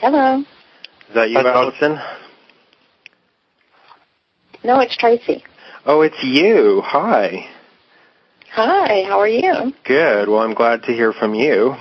Hello. Is that you, Allison? No, it's Tracy. Oh, it's you. Hi. Hi, how are you? Good. Well, I'm glad to hear from you.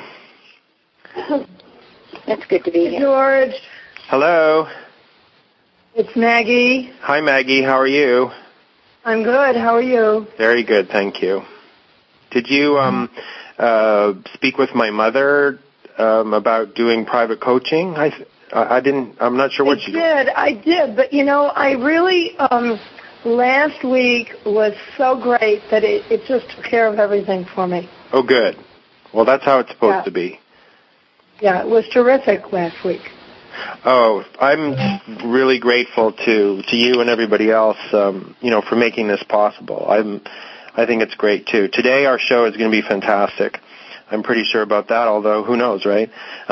It's good to be here. George. Hello. It's Maggie. Hi, Maggie. How are you? I'm good. How are you? Very good, thank you. Did you speak with my mother about doing private coaching? I didn't. I'm not sure what you did. I did, but I really last week was so great that it just took care of everything for me. Oh, good. Well, that's how it's supposed to be. Yeah, it was terrific last week. Oh, I'm really grateful to you and everybody else, for making this possible. I think it's great too. Today our show is going to be fantastic. I'm pretty sure about that, although who knows, right?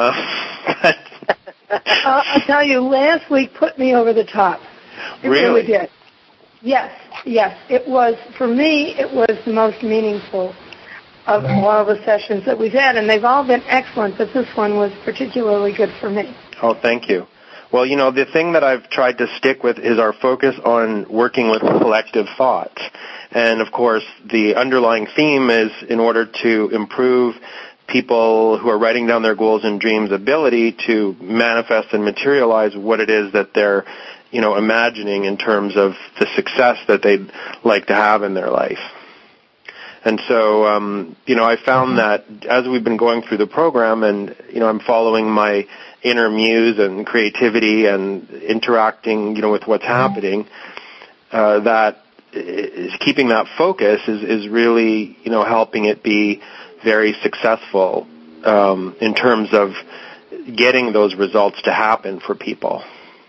I'll tell you, last week put me over the top. It really did. Yes. It was, for me, it was the most meaningful of all the sessions that we've had, and they've all been excellent, but this one was particularly good for me. Oh, thank you. Well, the thing that I've tried to stick with is our focus on working with collective thoughts. And, of course, the underlying theme is in order to improve people who are writing down their goals and dreams' ability to manifest and materialize what it is that they're, imagining in terms of the success that they'd like to have in their life. And so, I found that as we've been going through the program and, I'm following my inner muse and creativity and interacting, with what's happening, that is keeping that focus is really, helping it be very successful in terms of getting those results to happen for people.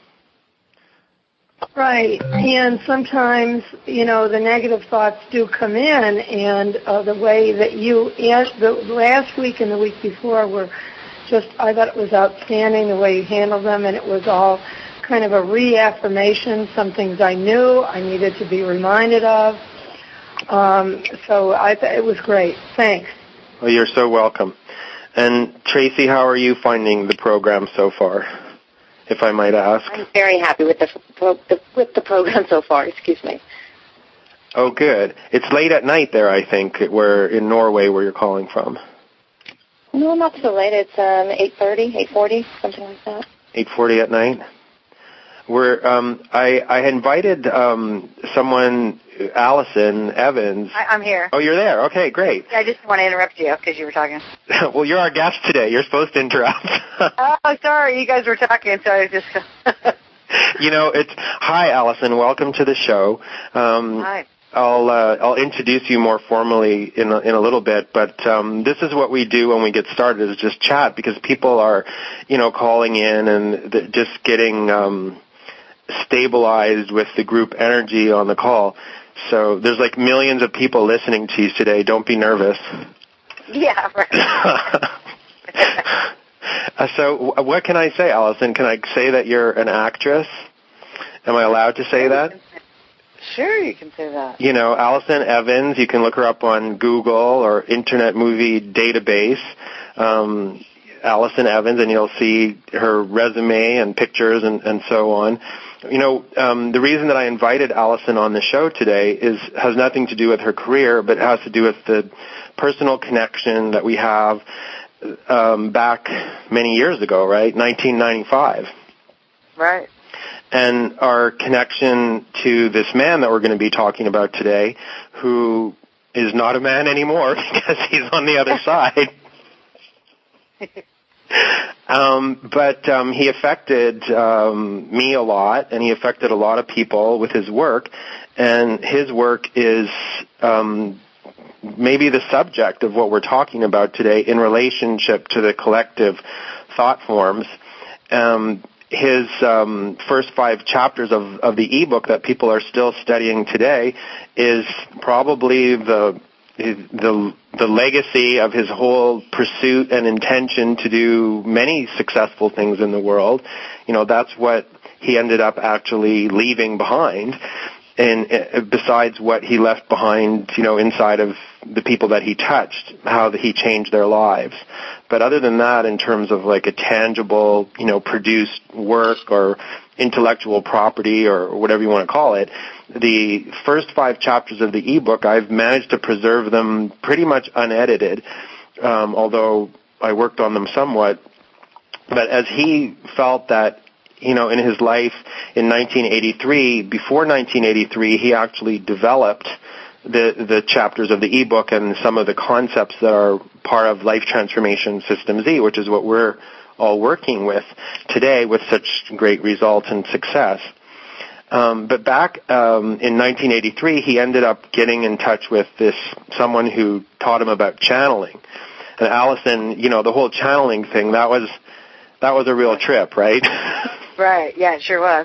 Right, and sometimes, the negative thoughts do come in, and the way that the last week and the week before were just, I thought it was outstanding the way you handled them, and it was all kind of a reaffirmation, some things I knew I needed to be reminded of. So I thought it was great. Thanks. Well, you're so welcome. And Tracy, how are you finding the program so far, if I might ask? I'm very happy with the program so far. Excuse me. Oh, good. It's late at night there, I think, where in Norway, where you're calling from. No, not so late. It's 8:30, 8:40, something like that. 8:40 at night. I had invited someone, Allison Evans. I'm here. Oh, you're there. Okay, great. I just want to interrupt you because you were talking. Well, you're our guest today. You're supposed to interrupt. Oh, sorry. You guys were talking, so I was just... Hi, Allison. Welcome to the show. Hi. I'll introduce you more formally in a little bit, but this is what we do when we get started, is just chat, because people are, calling in and just getting stabilized with the group energy on the call. So there's like millions of people listening to you today. Don't be nervous. Yeah, right. So what can I say, Allison? Can I say that you're an actress? Am I allowed to say that? Sure, you can say that. Allison Evans, you can look her up on Google or Internet Movie Database, Allison Evans, and you'll see her resume and pictures and so on. The reason that I invited Allison on the show today has nothing to do with her career, but it has to do with the personal connection that we have back many years ago, right? 1995. Right. And our connection to this man that we're going to be talking about today, who is not a man anymore because he's on the other side. But he affected me a lot, and he affected a lot of people with his work. And his work is maybe the subject of what we're talking about today in relationship to the collective thought forms. His first 5 chapters of the ebook that people are still studying today is probably the legacy of his whole pursuit and intention to do many successful things in the world. That's what he ended up actually leaving behind. and besides what he left behind, inside of the people that he touched, how he changed their lives. But other than that, in terms of like a tangible, produced work or intellectual property or whatever you want to call it, the first 5 chapters of the ebook, I've managed to preserve them pretty much unedited, although I worked on them somewhat. But as he felt that, in his life in 1983, before 1983, he actually developed the chapters of the ebook and some of the concepts that are part of Life Transformation System Z, which is what we're all working with today with such great results and success. But back in 1983, he ended up getting in touch with someone who taught him about channeling. And Allison, the whole channeling thing, that was a real trip, right? Right, yeah, it sure was.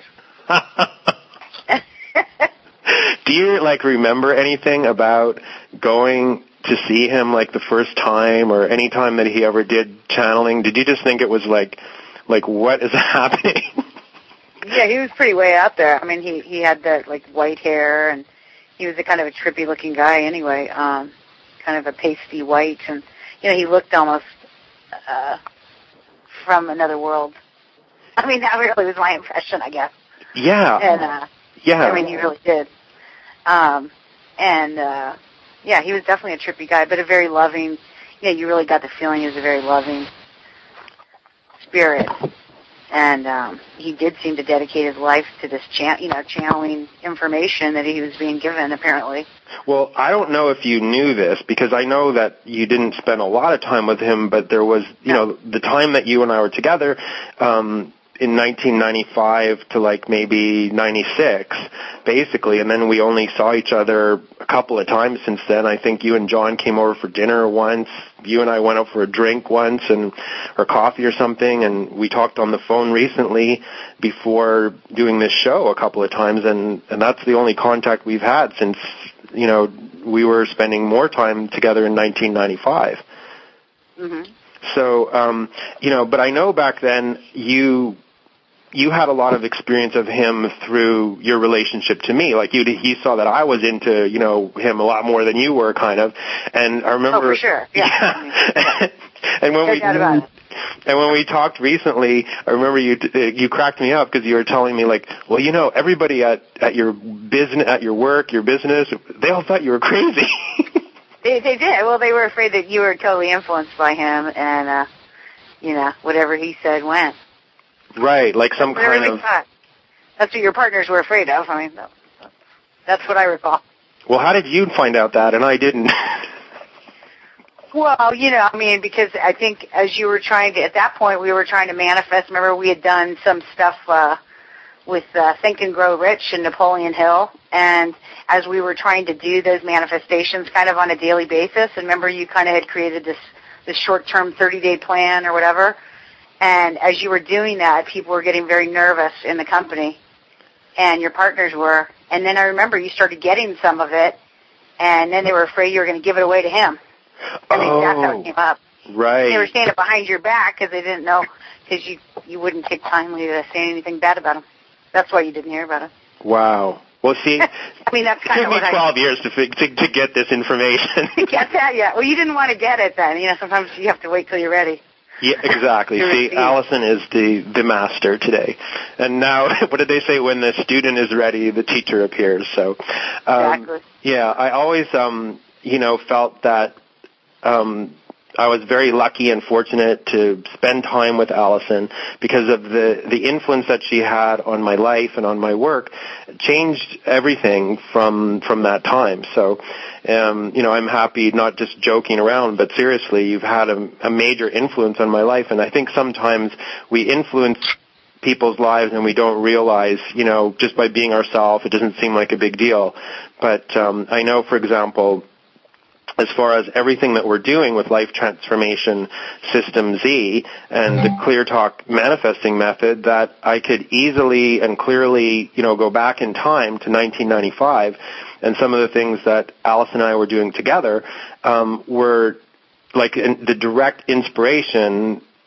Do you, remember anything about going to see him, the first time or any time that he ever did channeling? Did you just think it was like what is happening? Yeah, he was pretty way out there. I mean, he had that, white hair, and he was a kind of a trippy-looking guy anyway, kind of a pasty white, and, he looked almost from another world. I mean, that really was my impression, I guess. Yeah. And, yeah. I mean, he really did. Yeah, he was definitely a trippy guy, but a very loving, you really got the feeling he was a very loving spirit. And he did seem to dedicate his life to this, channeling information that he was being given, apparently. Well, I don't know if you knew this, because I know that you didn't spend a lot of time with him, but there was, the time that you and I were together, in 1995 to maybe 96, basically, and then we only saw each other a couple of times since then. I think you and John came over for dinner once. You and I went out for a drink once or coffee or something, and we talked on the phone recently before doing this show a couple of times, and that's the only contact we've had since, we were spending more time together in 1995. Mm-hmm. So, but I know back then you had a lot of experience of him through your relationship to me. He saw that I was into, him a lot more than you were, kind of. And I remember. Oh, for sure. Yeah. And when we talked recently, I remember you cracked me up because you were telling me everybody at your business, at your work, your business, they all thought you were crazy. They did. Well, they were afraid that you were totally influenced by him, and whatever he said went. Right, some kind of. That's what your partners were afraid of. I mean, that's what I recall. Well, how did you find out that, and I didn't? Well, because I think as you were trying to, at that point, we were trying to manifest. Remember, we had done some stuff with Think and Grow Rich and Napoleon Hill, and as we were trying to do those manifestations kind of on a daily basis, and remember you kind of had created this short-term 30-day plan or whatever, and as you were doing that, people were getting very nervous in the company, and your partners were, and then I remember you started getting some of it, and then they were afraid you were going to give it away to him. I think that's how it came up. Right. They were standing behind your back because they didn't know, because you wouldn't take timely to say anything bad about him. That's why you didn't hear about it. Wow. Well, see, I mean, that's kind it took me 12 years to get this information. Get that, yeah. Well, you didn't want to get it then. Sometimes you have to wait till you're ready. Yeah, exactly. See, Allison is the master today. And now, what did they say? When the student is ready, the teacher appears. So, exactly. Yeah, I always, felt that I was very lucky and fortunate to spend time with Allison because of the influence that she had on my life and on my work. It changed everything from that time. So, I'm happy, not just joking around, but seriously, you've had a major influence on my life. And I think sometimes we influence people's lives and we don't realize, just by being ourselves, it doesn't seem like a big deal. But I know, for example, as far as everything that we're doing with Life Transformation System Z and the Clear Talk manifesting method, that I could easily and clearly, go back in time to 1995, and some of the things that Alice and I were doing together were the direct inspiration,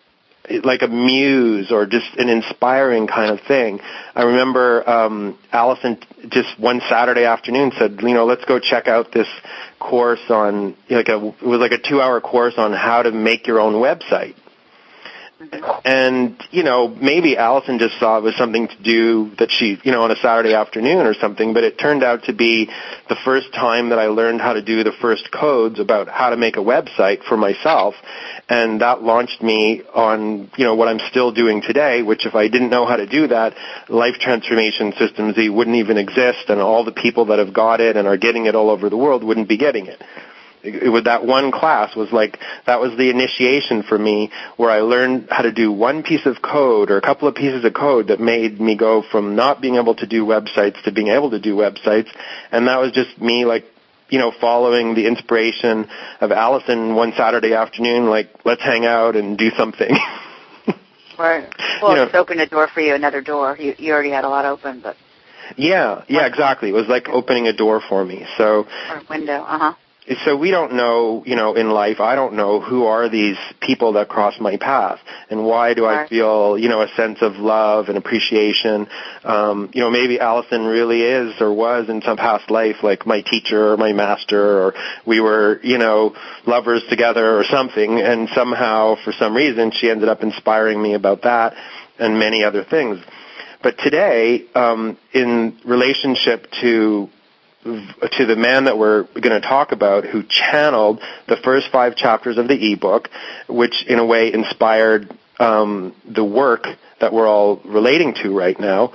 like a muse or just an inspiring kind of thing. I remember Allison just one Saturday afternoon said, let's go check out this course on, it was like a 2-hour course on how to make your own website. And, maybe Allison just saw it was something to do that she, on a Saturday afternoon or something, but it turned out to be the first time that I learned how to do the first codes about how to make a website for myself. And that launched me on, what I'm still doing today, which if I didn't know how to do that, Life Transformation Systems wouldn't even exist, and all the people that have got it and are getting it all over the world wouldn't be getting it. It was that one class that was the initiation for me, where I learned how to do one piece of code or a couple of pieces of code that made me go from not being able to do websites to being able to do websites. And that was just me following the inspiration of Allison one Saturday afternoon, let's hang out and do something. Right. Well, it's opened a door for you, another door. You already had a lot open, but. Yeah, exactly. It was like opening a door for me. So. Or a window, So we don't know, in life, I don't know who are these people that cross my path, and why do I feel, a sense of love and appreciation. Maybe Allison really is or was in some past life like my teacher or my master, or we were, lovers together or something, and somehow, for some reason, she ended up inspiring me about that and many other things. But today, in relationship to the man that we're going to talk about, who channeled the first 5 chapters of the ebook, which in a way inspired the work that we're all relating to right now,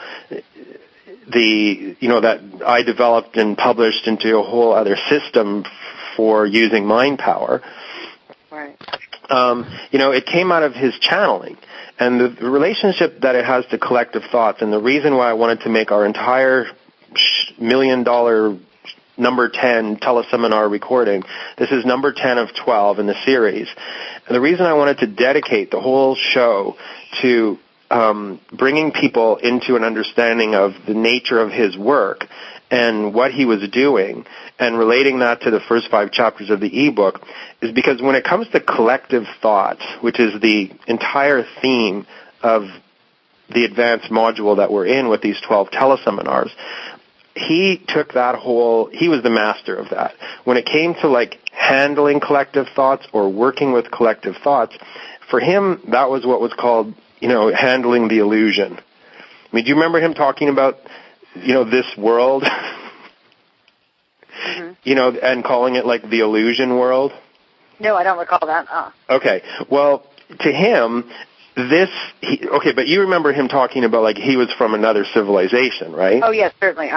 that I developed and published into a whole other system for using mind power. Right. It came out of his channeling. And the relationship that it has to collective thoughts, and the reason why I wanted to make our entire $1 million number 10 teleseminar recording. This is number 10 of 12 in the series. And the reason I wanted to dedicate the whole show to bringing people into an understanding of the nature of his work and what he was doing, and relating that to the first 5 chapters of the ebook, is because when it comes to collective thoughts, which is the entire theme of the advanced module that we're in with these 12 teleseminars, he took that he was the master of that. When it came to handling collective thoughts or working with collective thoughts, for him, that was what was called, handling the illusion. I mean, do you remember him talking about, this world, and calling it the illusion world? No, I don't recall that. Okay. Well, to him, but you remember him talking about he was from another civilization, right? Oh, yes, certainly.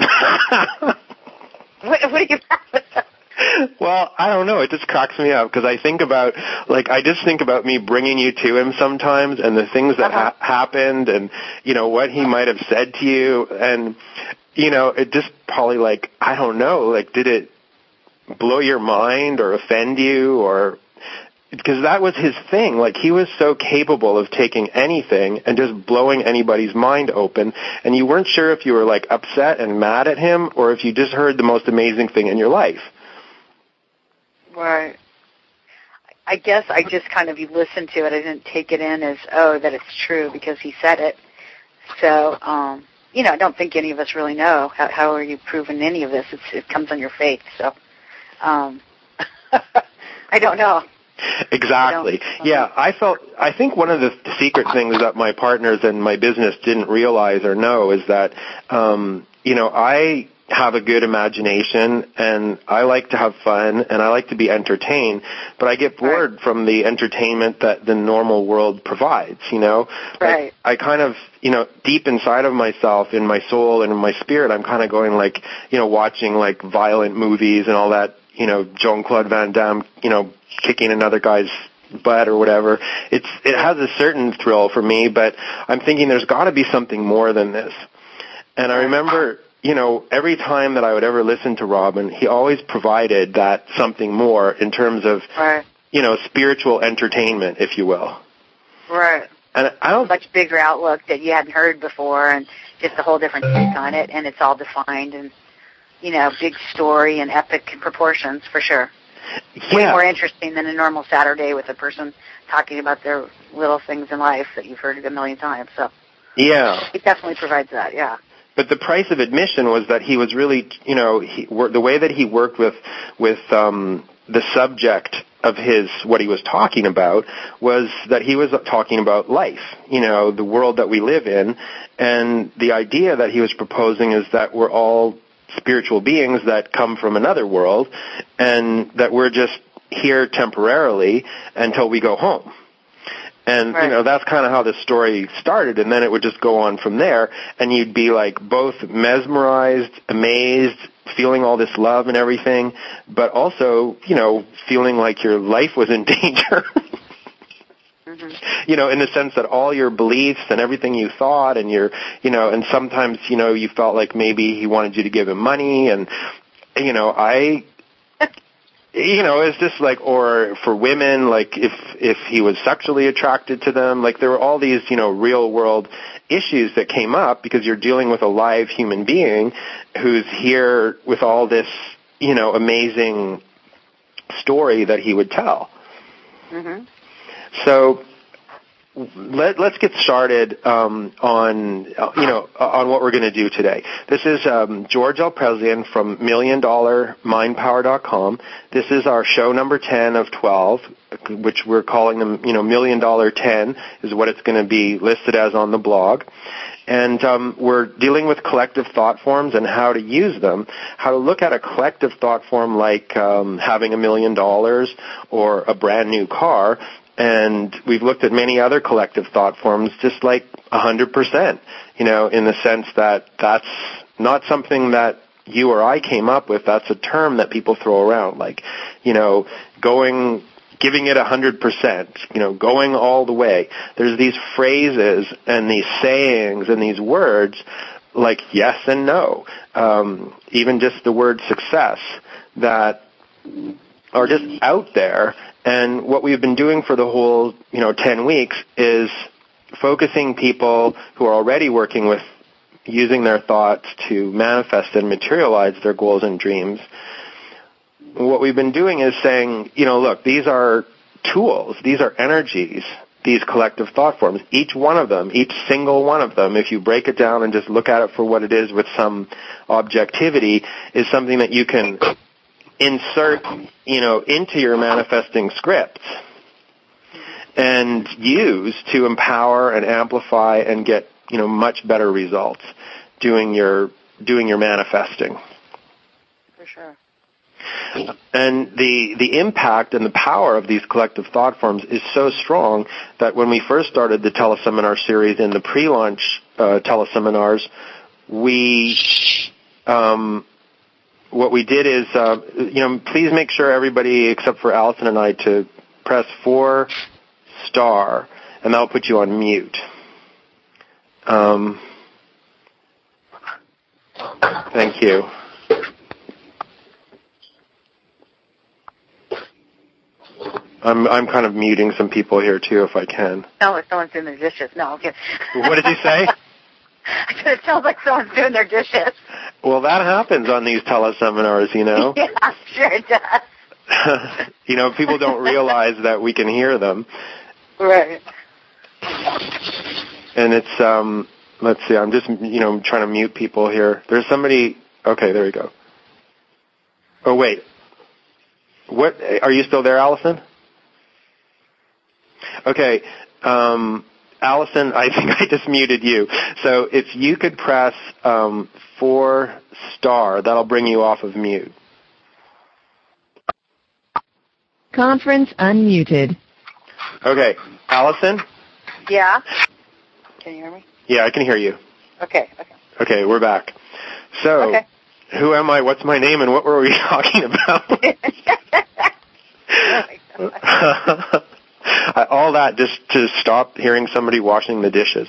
What do you Well, I don't know. It just cracks me up because I think about, I just think about me bringing you to him sometimes, and the things that happened, and, what he might have said to you, and, it just probably I don't know, did it blow your mind or offend you, or, because that was his thing. He was so capable of taking anything and just blowing anybody's mind open, and you weren't sure if you were upset and mad at him, or if you just heard the most amazing thing in your life. Right. I guess I just kind of listened to it. I didn't take it in as, that it's true because he said it. So, I don't think any of us really know. How are you proving any of this? It comes on your faith. So, I don't know. Exactly. Yeah, I think one of the secret things that my partners and my business didn't realize or know is that, I have a good imagination, and I like to have fun, and I like to be entertained, but I get bored from the entertainment that the normal world provides, Right. I kind of, deep inside of myself, in my soul and in my spirit, I'm kind of going watching violent movies and all that, Jean-Claude Van Damme, kicking another guy's butt or whatever. It has a certain thrill for me, but I'm thinking there's got to be something more than this. And I remember, every time that I would ever listen to Robin, he always provided that something more in terms of, spiritual entertainment, if you will. Right. And I don't much bigger outlook that you hadn't heard before, and just a whole different take on it, and it's all defined and, big story and epic proportions for sure. Way more interesting than a normal Saturday with a person talking about their little things in life that you've heard a million times. So yeah, it definitely provides that. Yeah. But the price of admission was that he was really, the way that he worked with the subject of what he was talking about was that he was talking about life, the world that we live in, and the idea that he was proposing is that we're all spiritual beings that come from another world, and that we're just here temporarily until we go home. And, right. That's kind of how the story started, and then it would just go on from there, and you'd be like both mesmerized, amazed, feeling all this love and everything, but also, feeling like your life was in danger. Mm-hmm. In the sense that all your beliefs and everything you thought and and sometimes, you felt like maybe he wanted you to give him money, and, it's just like, or for women, like if he was sexually attracted to them, like there were all these, real world issues that came up because you're dealing with a live human being who's here with all this, amazing story that he would tell. Mm-hmm. So let's get started on what we're going to do today. This is George Alpresian from MillionDollarMindPower.com. This is our show number 10 of 12, which we're calling them, $1 million 10 is what it's going to be listed as on the blog. And we're dealing with collective thought forms and how to use them, how to look at a collective thought form like having $1 million or a brand new car. And we've looked at many other collective thought forms just like 100%, in the sense that that's not something that you or I came up with. That's a term that people throw around, like, giving it 100%, going all the way. There's these phrases and these sayings and these words like yes and no, even just the word success that are just out there. And what we've been doing for the whole, 10 weeks is focusing people who are already working with using their thoughts to manifest and materialize their goals and dreams. What we've been doing is saying, look, these are tools, these are energies, these collective thought forms. Each one of them, each single one of them, if you break it down and just look at it for what it is with some objectivity, is something that you can insert, into your manifesting scripts and use to empower and amplify and get, much better results doing your manifesting. For sure. And the impact and the power of these collective thought forms is so strong that when we first started the teleseminar series in the pre-launch teleseminars, what we did is, please make sure everybody except for Allison and I to press 4*, and that'll put you on mute. Thank you. I'm kind of muting some people here too, if I can. Sounds like someone's doing their dishes. No, okay. What did you say? I said it sounds like someone's doing their dishes. Well, that happens on these teleseminars, Yeah, sure it does. People don't realize that we can hear them. Right. And it's, let's see, I'm just, trying to mute people here. There's somebody, okay, there we go. Oh, wait. What, are you still there, Allison? Okay, Allison, I think I just muted you. So if you could press 4*, that'll bring you off of mute. Conference unmuted. Okay, Allison? Yeah? Can you hear me? Yeah, I can hear you. Okay. Okay, we're back. So, Who am I, what's my name, and what were we talking about? All that just to stop hearing somebody washing the dishes.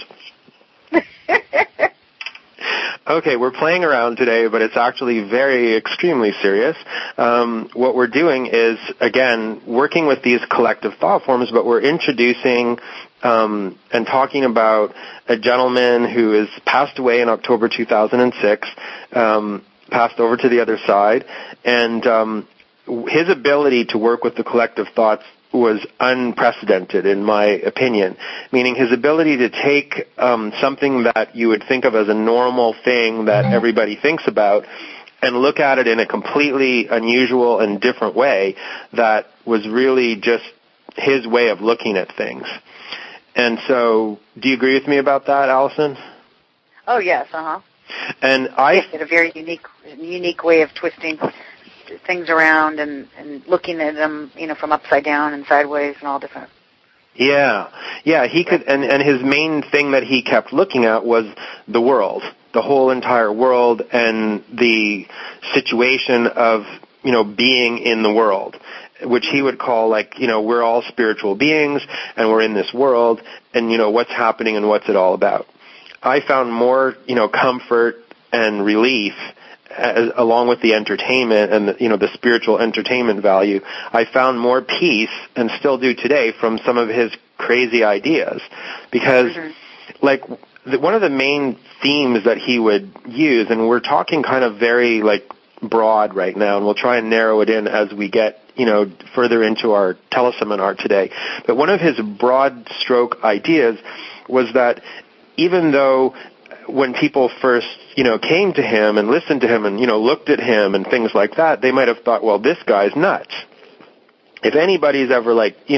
Okay, we're playing around today, but it's actually very extremely serious. What we're doing is, again, working with these collective thought forms, but we're introducing and talking about a gentleman who has passed away in October 2006, passed over to the other side, and his ability to work with the collective thoughts was unprecedented, in my opinion, meaning his ability to take something that you would think of as a normal thing that everybody thinks about and look at it in a completely unusual and different way that was really just his way of looking at things. And so, do you agree with me about that, Allison? Oh, yes, And I had a very unique way of twisting things around and looking at them, from upside down and sideways and all different. Yeah, he could, and his main thing that he kept looking at was the world, the whole entire world, and the situation of, being in the world, which he would call we're all spiritual beings, and we're in this world, and, what's happening and what's it all about. I found more, comfort and relief along with the entertainment and the spiritual entertainment value. I found more peace, and still do today, from some of his crazy ideas, because one of the main themes that he would use, and we're talking kind of very broad right now, and we'll try and narrow it in as we get further into our teleseminar today. But one of his broad stroke ideas was that even though when people first, came to him and listened to him and, looked at him and things like that, they might have thought, well, this guy's nuts. If anybody's ever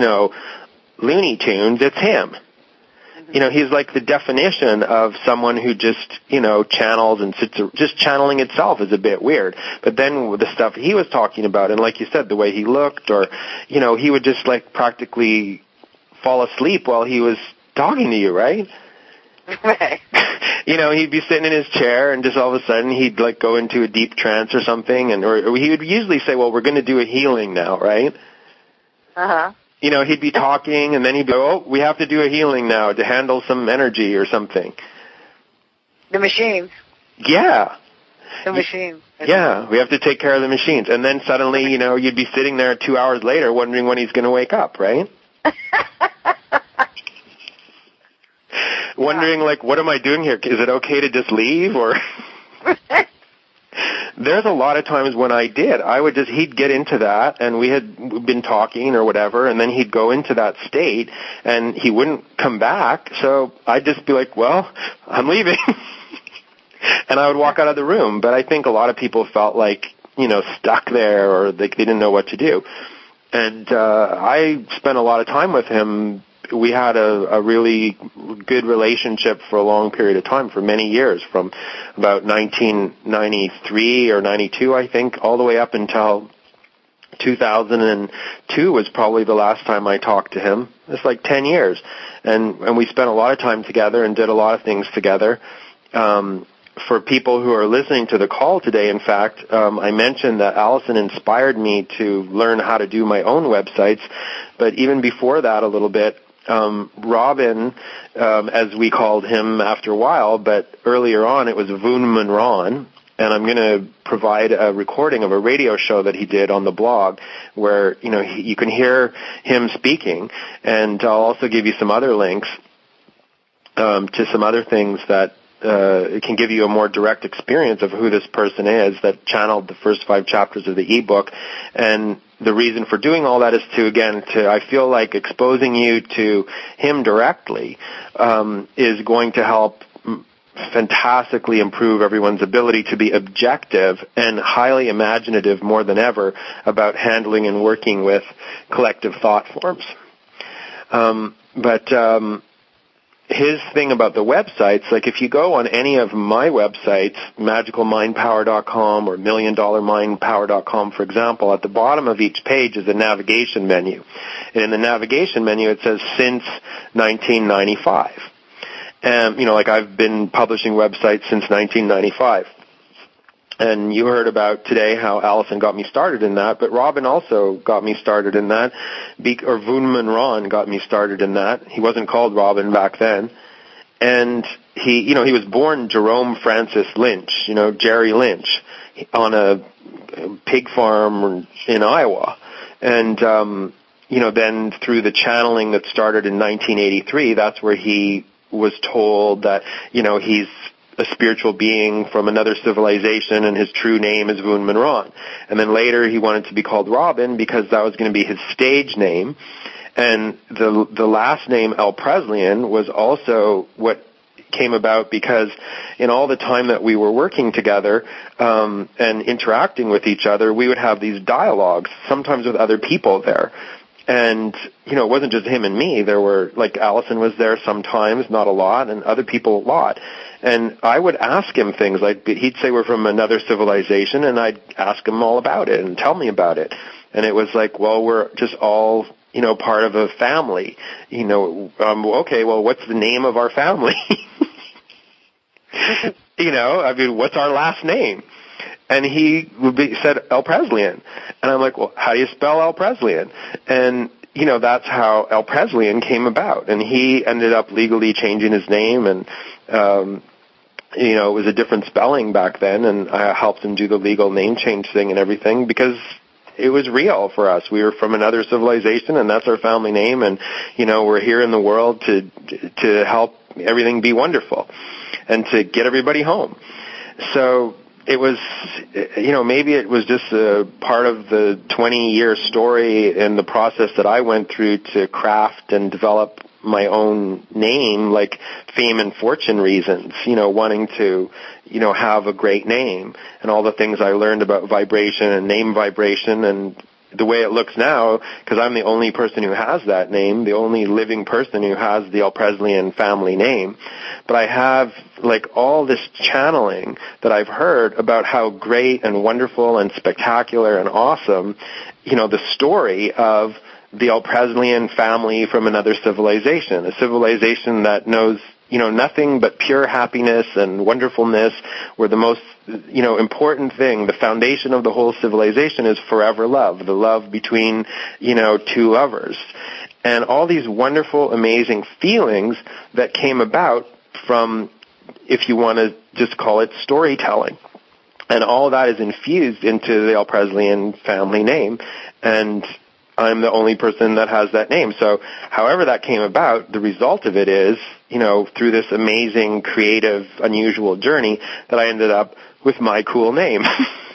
Looney Tunes, it's him. He's like the definition of someone who just, channels and just channeling itself is a bit weird. But then with the stuff he was talking about, and like you said, the way he looked, or, he would just practically fall asleep while he was talking to you, right? Right. He'd be sitting in his chair, and just all of a sudden he'd go into a deep trance or something, or he would usually say, well, we're going to do a healing now, right? He'd be talking, and then he'd go, oh, we have to do a healing now to handle some energy or something. The machines. Yeah. The machines. Yeah, we have to take care of the machines. And then suddenly, you'd be sitting there 2 hours later wondering when he's going to wake up, right? Wondering, what am I doing here? Is it okay to just leave? Or there's a lot of times when I did. He'd get into that, and we had been talking or whatever, and then he'd go into that state, and he wouldn't come back, so I'd just be like, well, I'm leaving. And I would walk out of the room. But I think a lot of people felt stuck there, or they didn't know what to do. And I spent a lot of time with him. We had a really good relationship for a long period of time, for many years, from about 1993 or 92, I think, all the way up until 2002 was probably the last time I talked to him. It's 10 years. And we spent a lot of time together and did a lot of things together. For people who are listening to the call today, in fact, I mentioned that Allison inspired me to learn how to do my own websites. But even before that a little bit, Robin, as we called him after a while, but earlier on it was Voonman Ron, and I'm going to provide a recording of a radio show that he did on the blog where, you can hear him speaking, and I'll also give you some other links to some other things that it can give you a more direct experience of who this person is that channeled the first 5 chapters of the ebook. And the reason for doing all that is I feel like exposing you to him directly is going to help fantastically improve everyone's ability to be objective and highly imaginative more than ever about handling and working with collective thought forms. His thing about the websites, if you go on any of my websites, magicalmindpower.com or milliondollarmindpower.com, for example, at the bottom of each page is a navigation menu. And in the navigation menu it says since 1995. And, I've been publishing websites since 1995. And you heard about today how Allison got me started in that, but Robin also got me started in that, or Voonman Ron got me started in that. He wasn't called Robin back then. And he was born Jerome Francis Lynch, Jerry Lynch, on a pig farm in Iowa. And, then through the channeling that started in 1983, that's where he was told that, he's a spiritual being from another civilization, and his true name is Voon Min Ron. And then later he wanted to be called Robin because that was going to be his stage name. And the last name El Presleyan was also what came about because in all the time that we were working together and interacting with each other, we would have these dialogues, sometimes with other people there. And, you know, it wasn't just him and me. There were, like, Allison was there sometimes, not a lot, and other people a lot. And I would ask him things like, he'd say we're from another civilization, and I'd ask him all about it and tell me about it. And it was like, well, we're just all, you know, part of a family. You know, okay, well, what's the name of our family? You know, I mean, what's our last name? And he said El Presleyan. And I'm like, well, how do you spell El Presleyan? And, you know, that's how El Presleyan came about. And he ended up legally changing his name, and, you know, it was a different spelling back then, and I helped him do the legal name change thing and everything because it was real for us. We were from another civilization, and that's our family name, and, you know, we're here in the world to help everything be wonderful and to get everybody home. So it was, you know, maybe it was just a part of the 20-year story and the process that I went through to craft and develop my own name, like fame and fortune reasons, you know, wanting to, you know, have a great name and all the things I learned about vibration and name vibration and the way it looks now, because I'm the only person who has that name, the only living person who has the El Presleyan family name. But I have, like, all this channeling that I've heard about how great and wonderful and spectacular and awesome, you know, the story of the El Presleyan family from another civilization, a civilization that knows, you know, nothing but pure happiness and wonderfulness, where the most, you know, important thing, the foundation of the whole civilization is forever love, the love between, you know, two lovers. And all these wonderful, amazing feelings that came about from, if you want to just call it storytelling. And all that is infused into the El Presleyan family name. And I'm the only person that has that name. So however that came about, the result of it is, you know, through this amazing, creative, unusual journey that I ended up with my cool name.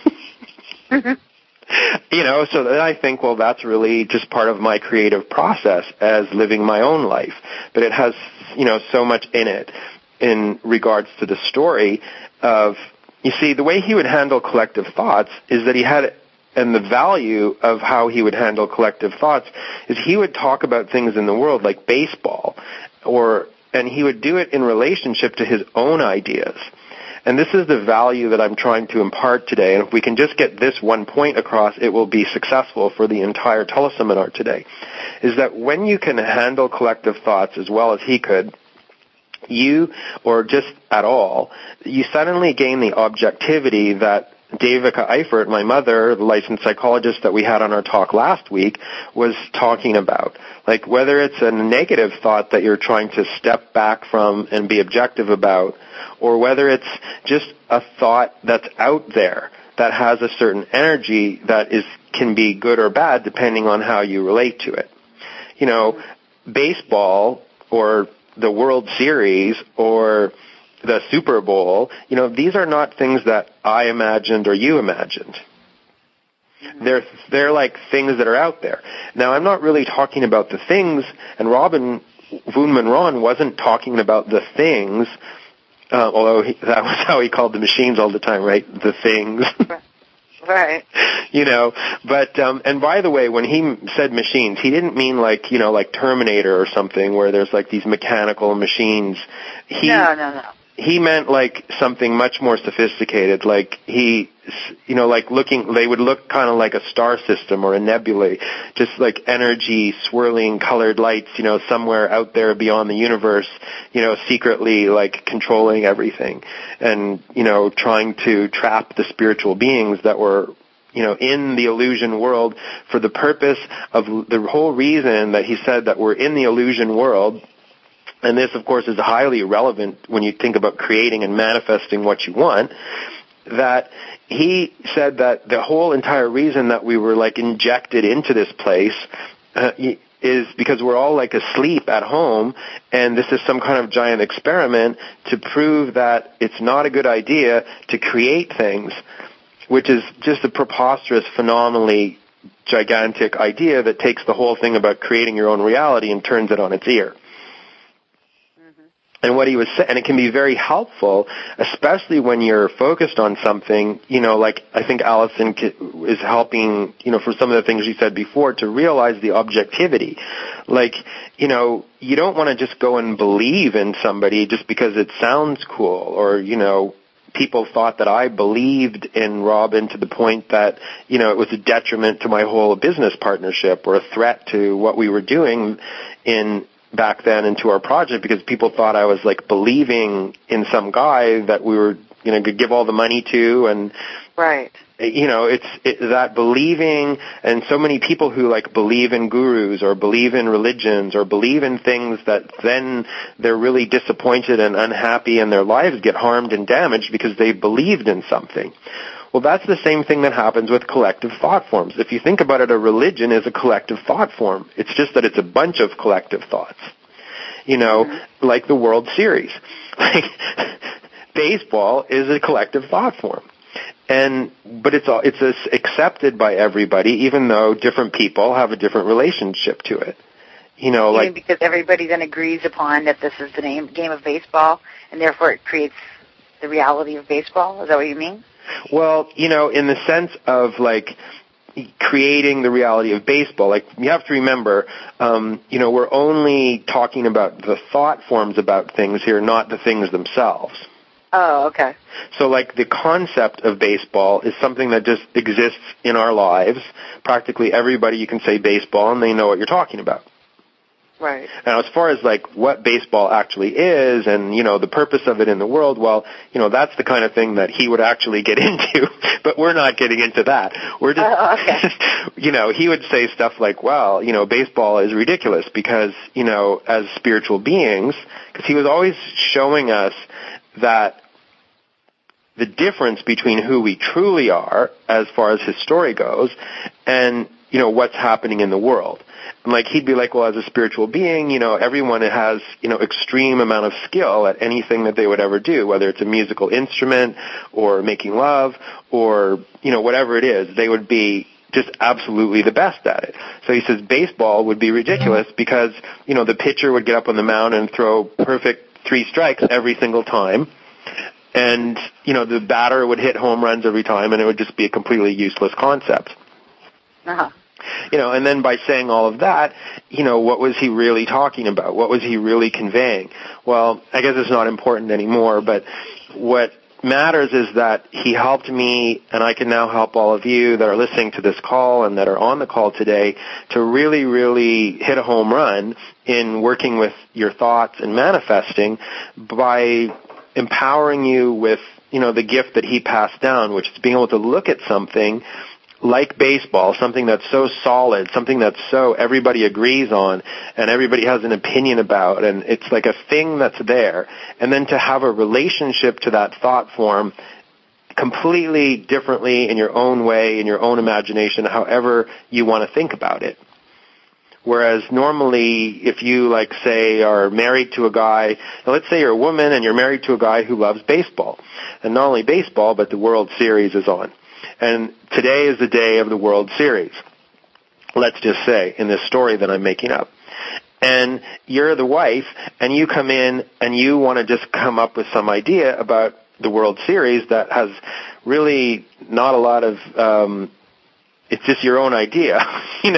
You know, so then I think, well, that's really just part of my creative process as living my own life. But it has, you know, so much in it in regards to the story of, you see, the way he would handle collective thoughts is that he had, and the value of how he would handle collective thoughts is he would talk about things in the world like baseball, and he would do it in relationship to his own ideas. And this is the value that I'm trying to impart today. And if we can just get this one point across, it will be successful for the entire teleseminar today, is that when you can handle collective thoughts as well as he could, you, or just at all, you suddenly gain the objectivity that Devika Eifert, my mother, the licensed psychologist that we had on our talk last week, was talking about. Like, whether it's a negative thought that you're trying to step back from and be objective about, or whether it's just a thought that's out there that has a certain energy that can be good or bad depending on how you relate to it. You know, baseball or the World Series or the Super Bowl, you know, these are not things that I imagined or you imagined. They're like things that are out there. Now, I'm not really talking about the things, and Voon Min Ron wasn't talking about the things, although that was how he called the machines all the time, right? The things. Right. You know, but, and by the way, when he said machines, he didn't mean like, you know, like Terminator or something where there's like these mechanical machines. No. He meant like something much more sophisticated, like he, you know, like they would look kind of like a star system or a nebulae, just like energy, swirling colored lights, you know, somewhere out there beyond the universe, you know, secretly like controlling everything and, you know, trying to trap the spiritual beings that were, you know, in the illusion world for the purpose of the whole reason that he said that we're in the illusion world. And this, of course, is highly relevant when you think about creating and manifesting what you want, that he said that the whole entire reason that we were, like, injected into this place is because we're all like asleep at home, and this is some kind of giant experiment to prove that it's not a good idea to create things, which is just a preposterous, phenomenally gigantic idea that takes the whole thing about creating your own reality and turns it on its ear. And what he was saying, and it can be very helpful, especially when you're focused on something, like I think Allison is helping, for some of the things you said before, to realize the objectivity. Like, you don't want to just go and believe in somebody just because it sounds cool, or, people thought that I believed in Robin to the point that, it was a detriment to my whole business partnership or a threat to what we were doing back then into our project, because people thought I was like believing in some guy that we were, could give all the money to, and right. It's that believing, and so many people who like believe in gurus or believe in religions or believe in things that then they're really disappointed and unhappy and their lives get harmed and damaged because they believed in something. Well, that's the same thing that happens with collective thought forms. If you think about it, a religion is a collective thought form. It's just that it's a bunch of collective thoughts. Like the World Series. Baseball is a collective thought form. But it's accepted by everybody, even though different people have a different relationship to it. Even because everybody then agrees upon that this is the game of baseball, and therefore it creates the reality of baseball. Is that what you mean? Well, in the sense of like creating the reality of baseball, like you have to remember, we're only talking about the thought forms about things here, not the things themselves. Oh, okay. So like the concept of baseball is something that just exists in our lives. Practically everybody, you can say baseball and they know what you're talking about. Right. Now, as far as like what baseball actually is and, the purpose of it in the world, well, that's the kind of thing that he would actually get into, but we're not getting into that. We're just, okay. He would say stuff like, well, baseball is ridiculous because, as spiritual beings, because he was always showing us that the difference between who we truly are as far as his story goes and, what's happening in the world. And like he'd be like, well, as a spiritual being, everyone has, extreme amount of skill at anything that they would ever do, whether it's a musical instrument or making love or, whatever it is, they would be just absolutely the best at it. So he says baseball would be ridiculous because, the pitcher would get up on the mound and throw perfect 3 strikes every single time. And, the batter would hit home runs every time and it would just be a completely useless concept. Uh-huh. And then by saying all of that, what was he really talking about? What was he really conveying? Well, I guess it's not important anymore, but what matters is that he helped me, and I can now help all of you that are listening to this call and that are on the call today to really, really hit a home run in working with your thoughts and manifesting by empowering you with, the gift that he passed down, which is being able to look at something like baseball, something that's so solid, something that's so everybody agrees on and everybody has an opinion about, and it's like a thing that's there, and then to have a relationship to that thought form completely differently in your own way, in your own imagination, however you want to think about it. Whereas normally, if you, like, say, are married to a guy, now let's say you're a woman and you're married to a guy who loves baseball, and not only baseball, but the World Series is on. And today is the day of the World Series, let's just say, in this story that I'm making up. And you're the wife, and you come in and you want to just come up with some idea about the World Series that has really not a lot of, it's just your own idea, and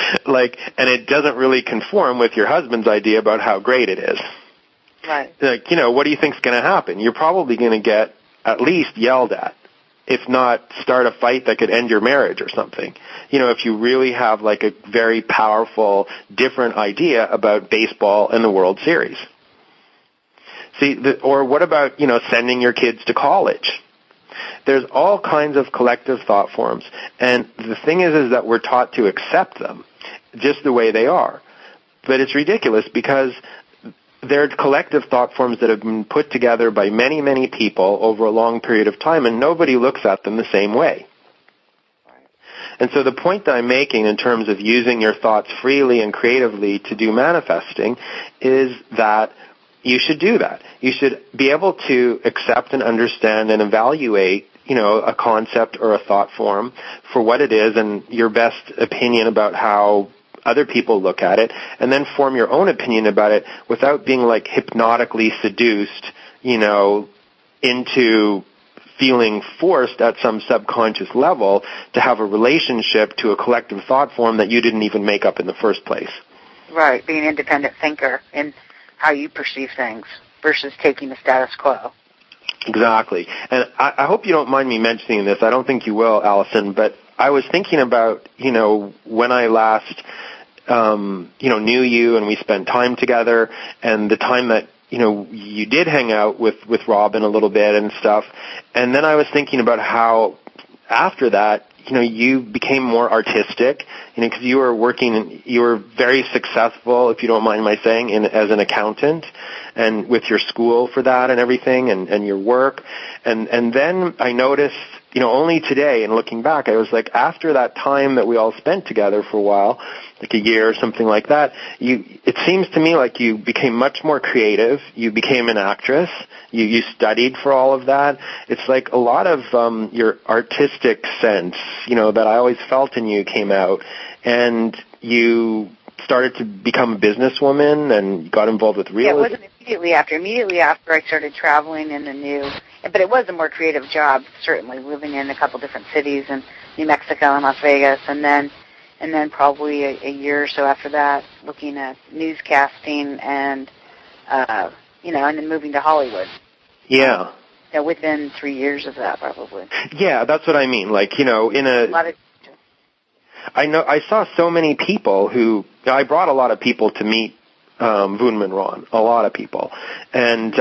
it doesn't really conform with your husband's idea about how great it is. Right. Like, what do you think's going to happen? You're probably going to get at least yelled at, if not start a fight that could end your marriage or something. If you really have like a very powerful, different idea about baseball and the World Series. Or what about, sending your kids to college? There's all kinds of collective thought forms. And the thing is that we're taught to accept them just the way they are. But it's ridiculous because they're collective thought forms that have been put together by many, many people over a long period of time, and nobody looks at them the same way. And so the point that I'm making in terms of using your thoughts freely and creatively to do manifesting is that you should do that. You should be able to accept and understand and evaluate, a concept or a thought form for what it is and your best opinion about how other people look at it, and then form your own opinion about it without being like hypnotically seduced, into feeling forced at some subconscious level to have a relationship to a collective thought form that you didn't even make up in the first place. Right, being an independent thinker in how you perceive things versus taking the status quo. Exactly. And I hope you don't mind me mentioning this. I don't think you will, Allison, but I was thinking about, when I last, knew you and we spent time together and the time that, you did hang out with Robin a little bit and stuff. And then I was thinking about how after that, you became more artistic, because you were very successful, if you don't mind my saying, as an accountant and with your school for that and everything and your work. And then I noticed, only today and looking back, I was like, after that time that we all spent together for a while, like a year or something like that, it seems to me like you became much more creative. You became an actress. You studied for all of that. It's like a lot of your artistic sense, that I always felt in you came out. And you started to become a businesswoman and got involved with real estate. Yeah, it wasn't immediately after. Immediately after I started traveling in the new, but it was a more creative job, certainly, living in a couple different cities in New Mexico and Las Vegas, and then probably a year or so after that, looking at newscasting and and then moving to Hollywood. Yeah. Within 3 years of that, probably. Yeah, that's what I mean. Like, in a lot of. I saw so many people I brought a lot of people to meet Voonman Ron, a lot of people, and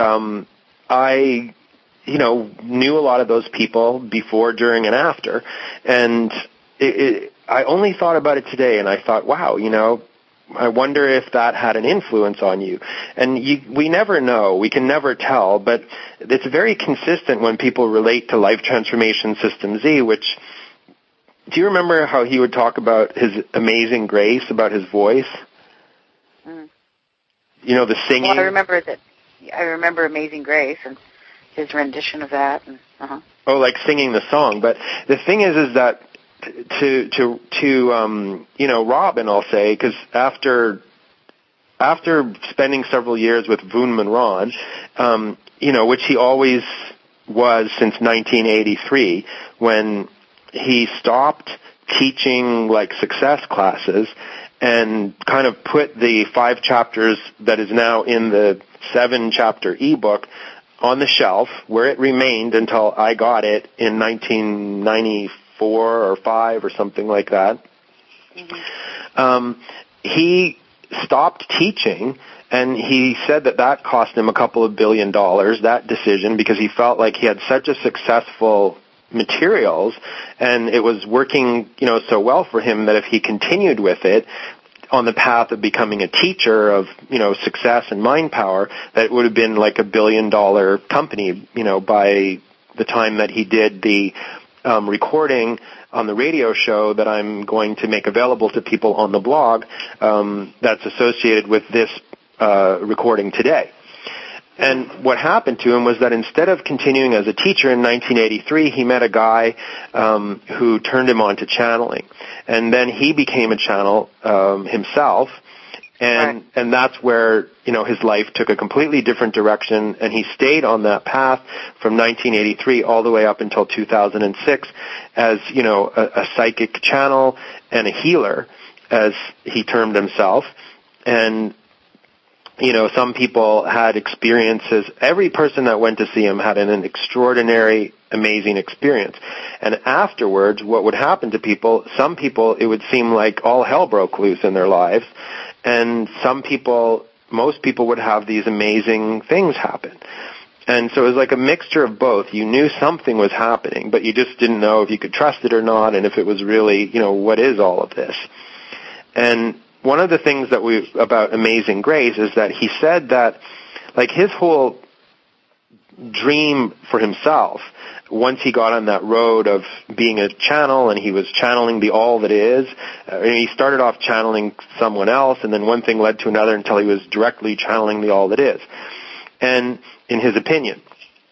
I knew a lot of those people before, during, and after, and I only thought about it today, and I thought, wow, I wonder if that had an influence on you. And we never know. We can never tell, but it's very consistent when people relate to Life Transformation System Z, which, do you remember how he would talk about his amazing grace, about his voice? Mm. The singing? Well, I remember Amazing Grace and his rendition of that. And, Oh, like singing the song. But the thing is that to Robin, I'll say, because after spending several years with Voonman Ron, which he always was since 1983, when he stopped teaching like success classes and kind of put the 5 chapters that is now in the 7-chapter ebook on the shelf, where it remained until I got it in 1994 or 5 or something like that. Mm-hmm. He stopped teaching, and he said that cost him a couple of $2 billion, that decision, because he felt like he had such a successful materials and it was working, so well for him that if he continued with it on the path of becoming a teacher of, success and mind power, that it would have been like $1 billion company, by the time that he did the recording on the radio show that I'm going to make available to people on the blog, that's associated with this recording today. And what happened to him was that instead of continuing as a teacher in 1983, he met a guy who turned him on to channeling. And then he became a channel himself. And that's where, his life took a completely different direction, and he stayed on that path from 1983 all the way up until 2006 as, a psychic channel and a healer, as he termed himself. And some people had experiences. Every person that went to see him had an extraordinary, amazing experience. And afterwards, what would happen to people, some people, it would seem like all hell broke loose in their lives. And most people would have these amazing things happen. And so it was like a mixture of both. You knew something was happening, but you just didn't know if you could trust it or not, and if it was really, what is all of this? And one of the things about Amazing Grace is that he said that, like, his whole dream for himself, once he got on that road of being a channel and he was channeling the all that is, he started off channeling someone else, and then one thing led to another until he was directly channeling the all that is, and in his opinion.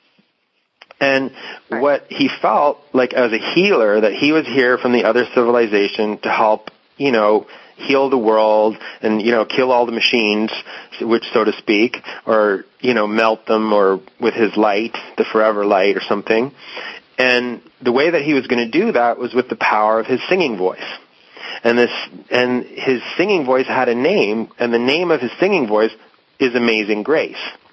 And what he felt like as a healer, that he was here from the other civilization to help, heal the world and, kill all the machines, which, so to speak, or, melt them, or with his light, the forever light or something. And the way that he was going to do that was with the power of his singing voice. And his singing voice had a name, and the name of his singing voice is Amazing Grace.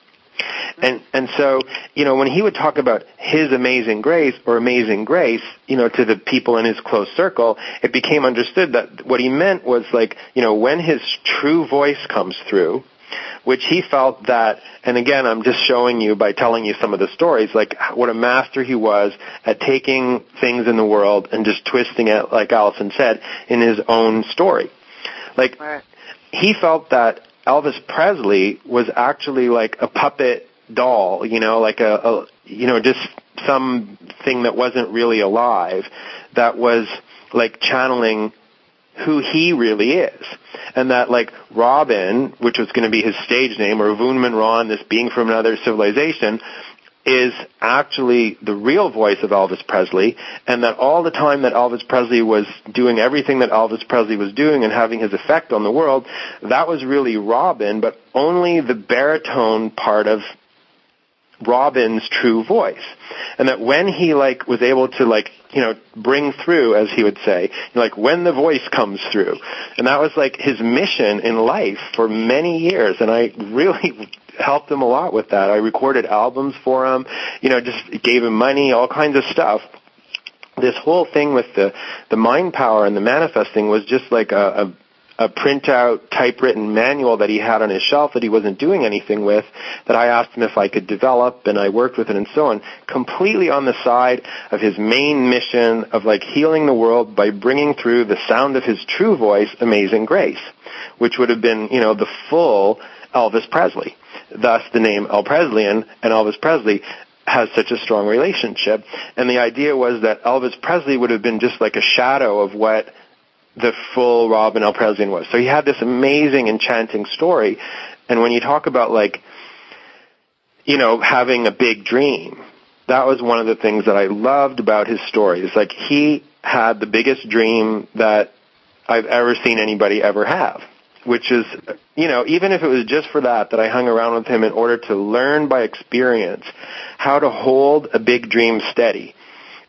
And so, when he would talk about his amazing grace or amazing grace, to the people in his close circle, it became understood that what he meant was like, when his true voice comes through, which he felt that, and again, I'm just showing you by telling you some of the stories, like what a master he was at taking things in the world and just twisting it, like Allison said, in his own story. Like, he felt that Elvis Presley was actually like a puppet doll, like just something that wasn't really alive, that was like channeling who he really is. And that like Robin, which was going to be his stage name, or Voonman Ron, this being from another civilization, is actually the real voice of Elvis Presley, and that all the time that Elvis Presley was doing everything that Elvis Presley was doing and having his effect on the world, that was really Robin, but only the baritone part of Robin's true voice. And that when he was able to bring through, as he would say, when the voice comes through. And that was his mission in life for many years, and I really helped him a lot with that. I recorded albums for him, just gave him money, all kinds of stuff. This whole thing with the mind power and the manifesting was just like a printout, typewritten manual that he had on his shelf that he wasn't doing anything with, that I asked him if I could develop, and I worked with it and so on, completely on the side of his main mission of healing the world by bringing through the sound of his true voice, Amazing Grace, which would have been, the full Elvis Presley. Thus the name El Presleyan and Elvis Presley has such a strong relationship. And the idea was that Elvis Presley would have been just like a shadow of what the full Robin L. Presleyan was. So he had this amazing, enchanting story. And when you talk about having a big dream, that was one of the things that I loved about his story. It's he had the biggest dream that I've ever seen anybody ever have, which is, even if it was just for that I hung around with him in order to learn by experience how to hold a big dream steady.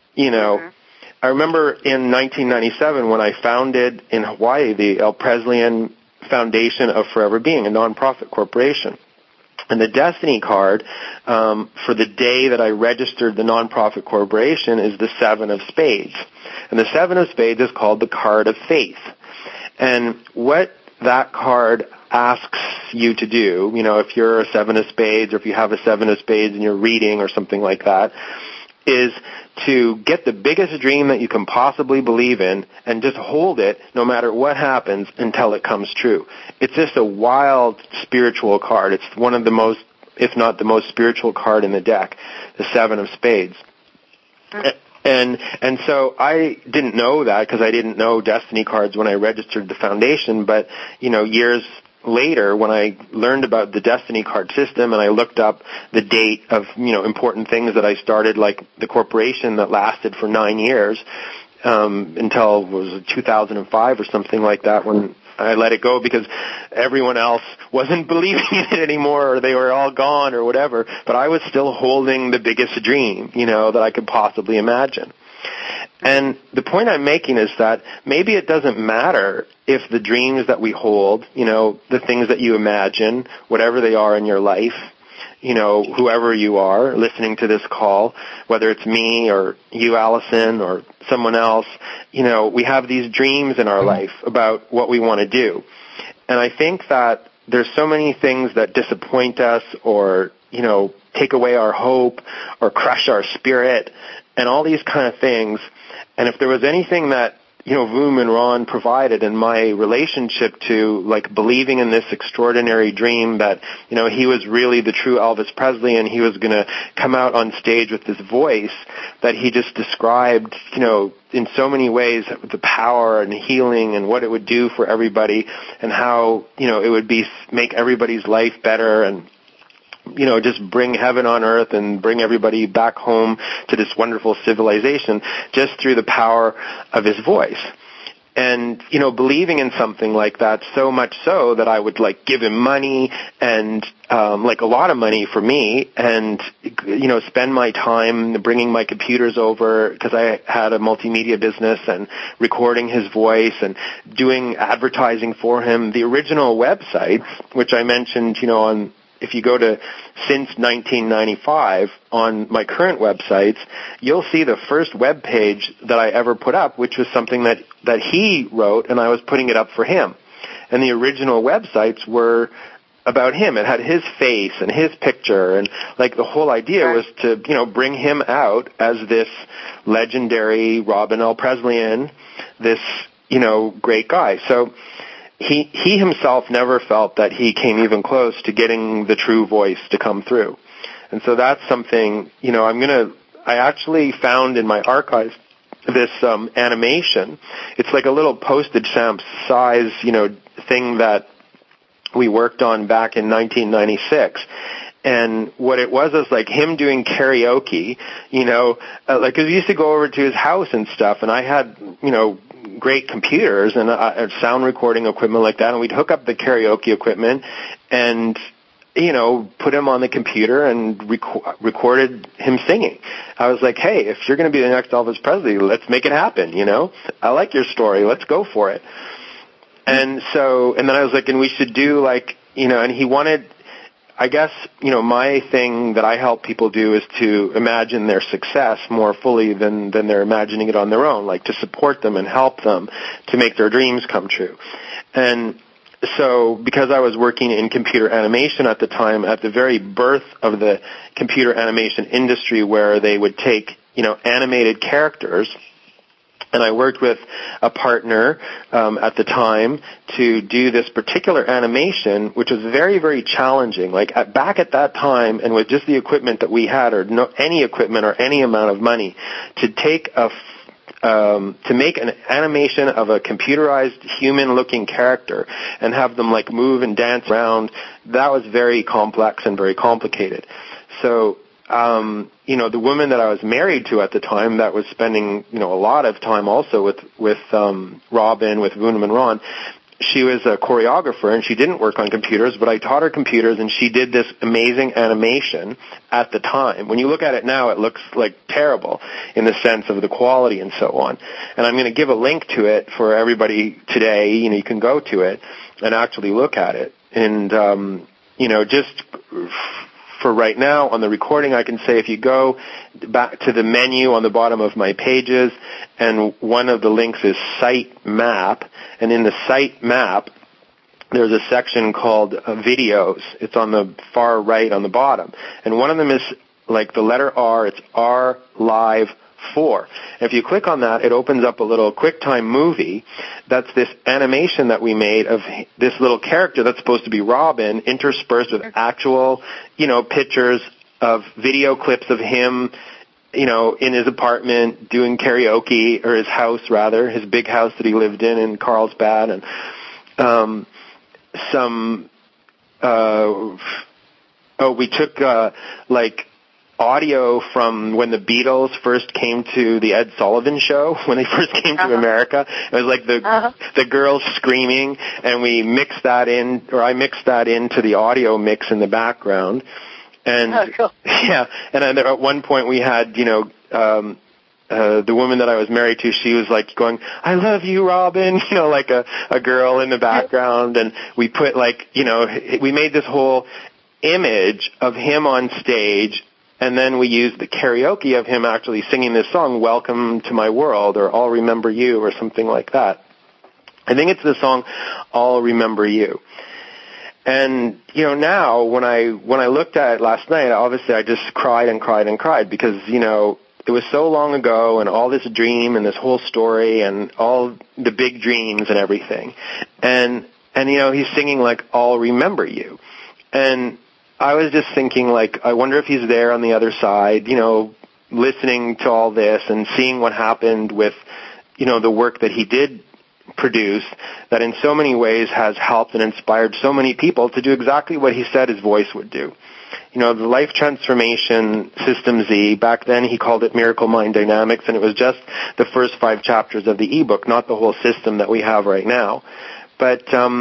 I remember in 1997 when I founded in Hawaii the El Presleyan Foundation of Forever Being, a nonprofit corporation. And the destiny card for the day that I registered the nonprofit corporation is the Seven of Spades. And the Seven of Spades is called the card of faith. And what that card asks you to do, if you're a Seven of Spades, or if you have a Seven of Spades in your reading or something like that, is to get the biggest dream that you can possibly believe in and just hold it no matter what happens until it comes true. It's just a wild spiritual card. It's one of the most, if not the most spiritual card in the deck, the Seven of Spades. And so I didn't know that because I didn't know destiny cards when I registered the foundation, but, years later, when I learned about the destiny card system and I looked up the date of, important things that I started, like the corporation that lasted for 9 years, until, was it 2005 or something like that, when I let it go because everyone else wasn't believing in it anymore, or they were all gone or whatever, but I was still holding the biggest dream, that I could possibly imagine. And the point I'm making is that maybe it doesn't matter if the dreams that we hold, the things that you imagine, whatever they are in your life, whoever you are listening to this call, whether it's me or you, Allison, or someone else, we have these dreams in our life about what we want to do. And I think that there's so many things that disappoint us or, take away our hope or crush our spirit and all these kind of things. And if there was anything that, Voom and Ron provided, and my relationship to like believing in this extraordinary dream that, he was really the true Elvis Presley and he was going to come out on stage with this voice that he just described, in so many ways, the power and healing and what it would do for everybody and how, it would make everybody's life better and, just bring heaven on earth and bring everybody back home to this wonderful civilization just through the power of his voice. And, believing in something like that so much so that I would like give him money and, like a lot of money for me and, spend my time bringing my computers over because I had a multimedia business and recording his voice and doing advertising for him. The original websites, which I mentioned, if you go to since 1995 on my current websites, you'll see the first web page that I ever put up, which was something that he wrote, and I was putting it up for him. And the original websites were about him. It had his face and his picture, and like the whole idea was to, bring him out as this legendary Robin L. Presleyan, this, great guy. So he himself never felt that he came even close to getting the true voice to come through. And so that's something, I actually found in my archives this animation. It's like a little postage stamp size, thing that we worked on back in 1996. And what it was like him doing karaoke, like 'cause we used to go over to his house and stuff, and I had, great computers and sound recording equipment like that, and we'd hook up the karaoke equipment and, put him on the computer and recorded him singing. I was like, hey, if you're going to be the next Elvis Presley, let's make it happen, I like your story, let's go for it. And then I was like, and we should do like, and he wanted, I guess, my thing that I help people do is to imagine their success more fully than they're imagining it on their own, like to support them and help them to make their dreams come true. And so because I was working in computer animation at the time, at the very birth of the computer animation industry where they would take, animated characters, and I worked with a partner at the time to do this particular animation, which was very, very challenging. Like back at that time, and with just the equipment that we had, or any equipment or any amount of money, to take to make an animation of a computerized human-looking character and have them like move and dance around, that was very complex and very complicated. So the woman that I was married to at the time that was spending, a lot of time also with Robin, with Voom and Ron, she was a choreographer and she didn't work on computers, but I taught her computers and she did this amazing animation at the time. When you look at it now, it looks like terrible in the sense of the quality and so on. And I'm going to give a link to it for everybody today. You can go to it and actually look at it. And, just for right now on the recording, I can say if you go back to the menu on the bottom of my pages, and one of the links is Site Map, and in the Site Map, there's a section called Videos. It's on the far right on the bottom. And one of them is like the letter R, it's R Live 4. And if you click on that, it opens up a little QuickTime movie. That's this animation that we made of this little character that's supposed to be Robin, interspersed with actual, pictures of video clips of him, in his apartment doing karaoke, or his house rather, his big house that he lived in Carlsbad, and we took audio from when the Beatles first came to the Ed Sullivan Show, when they first came to America. It was like the girls screaming, and we mixed that in, or I mixed that into the audio mix in the background. And cool. Yeah, and at one point we had, the woman that I was married to, she was like going, I love you, Robin, like a girl in the background. And we put we made this whole image of him on stage, and then we used the karaoke of him actually singing this song, Welcome to My World, or I'll Remember You, or something like that. I think it's the song, I'll Remember You. And, now when I looked at it last night, obviously I just cried and cried and cried because, it was so long ago, and all this dream and this whole story and all the big dreams and everything. And he's singing like, I'll remember you. And I was just thinking, like, I wonder if he's there on the other side, listening to all this and seeing what happened with, the work that he did produce, that in so many ways has helped and inspired so many people to do exactly what he said his voice would do. The Life Transformation System Z, back then he called it Miracle Mind Dynamics, and it was just the first 5 chapters of the ebook, not the whole system that we have right now. But,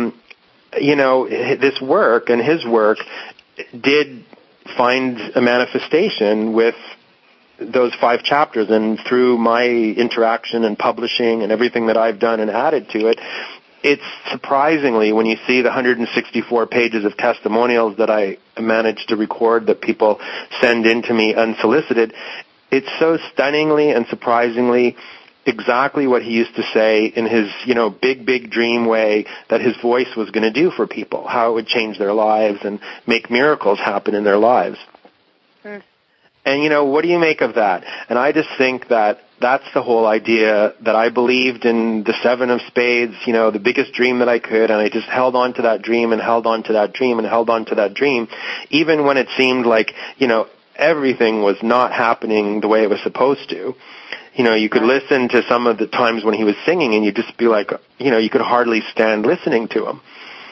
this work and his work did find a manifestation with those 5 chapters, and through my interaction and publishing and everything that I've done and added to it, it's surprisingly, when you see the 164 pages of testimonials that I managed to record that people send in to me unsolicited, it's so stunningly and surprisingly exactly what he used to say in his, big dream way that his voice was going to do for people, how it would change their lives and make miracles happen in their lives. Mm. And, what do you make of that? And I just think that that's the whole idea, that I believed in the 7 of spades, the biggest dream that I could, and I just held on to that dream and held on to that dream and held on to that dream, even when it seemed like, everything was not happening the way it was supposed to. You could listen to some of the times when he was singing and you'd just be like, you could hardly stand listening to him.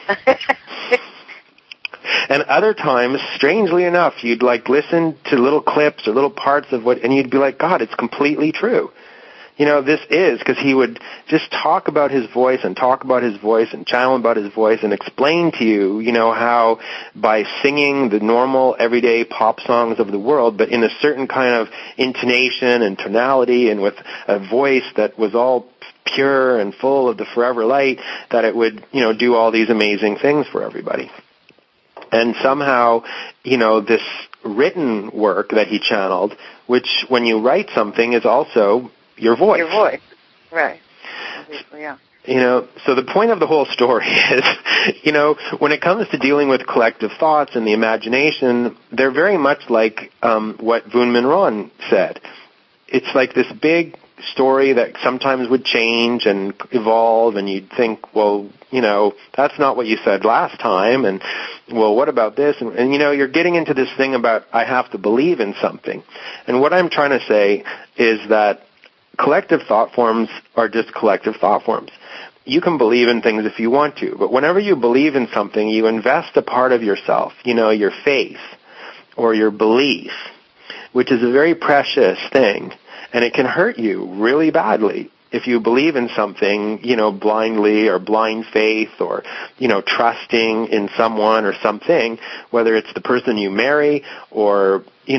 And other times, strangely enough, you'd listen to little clips or little parts of and you'd be like, God, it's completely true. This is, because he would just talk about his voice and talk about his voice and channel about his voice and explain to you, how by singing the normal everyday pop songs of the world, but in a certain kind of intonation and tonality and with a voice that was all pure and full of the forever light, that it would, do all these amazing things for everybody. And somehow, this written work that he channeled, which when you write something is also your voice. Your voice, right. Yeah. So the point of the whole story is, when it comes to dealing with collective thoughts and the imagination, they're very much like what Voon Ron said. It's like this big story that sometimes would change and evolve, and you'd think, well, that's not what you said last time, and, well, what about this? And you're getting into this thing about I have to believe in something. And what I'm trying to say is that collective thought forms are just collective thought forms. You can believe in things if you want to, but whenever you believe in something, you invest a part of yourself, your faith or your belief, which is a very precious thing, and it can hurt you really badly if you believe in something, blindly, or blind faith, or, trusting in someone or something, whether it's the person you marry or,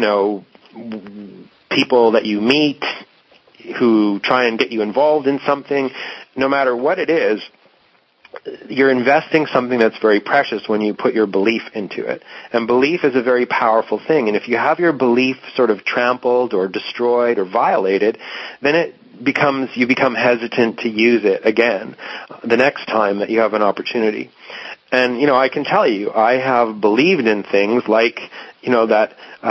people that you meet who try and get you involved in something. No matter what it is, you're investing something that's very precious when you put your belief into it. And belief is a very powerful thing. And if you have your belief sort of trampled or destroyed or violated, then you become hesitant to use it again the next time that you have an opportunity. And, I can tell you, I have believed in things like, that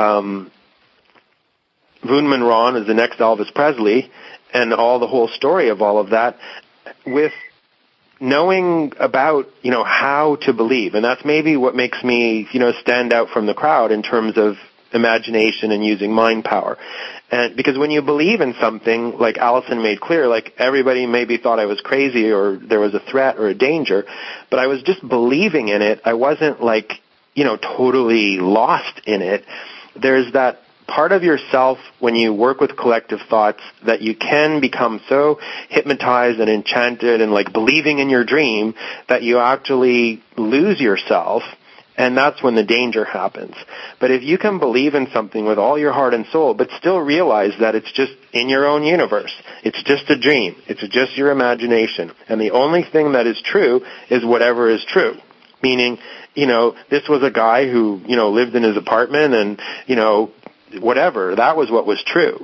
Voon Ron is the next Elvis Presley, and all the whole story of all of that, with knowing about, how to believe. And that's maybe what makes me, stand out from the crowd in terms of imagination and using mind power. And because when you believe in something, like Allison made clear, like everybody maybe thought I was crazy or there was a threat or a danger, but I was just believing in it. I wasn't totally lost in it. There's that part of yourself when you work with collective thoughts that you can become so hypnotized and enchanted and believing in your dream that you actually lose yourself, and that's when the danger happens. But if you can believe in something with all your heart and soul, but still realize that it's just in your own universe, it's just a dream, it's just your imagination, and the only thing that is true is whatever is true. Meaning, this was a guy who, lived in his apartment and, whatever, that was what was true.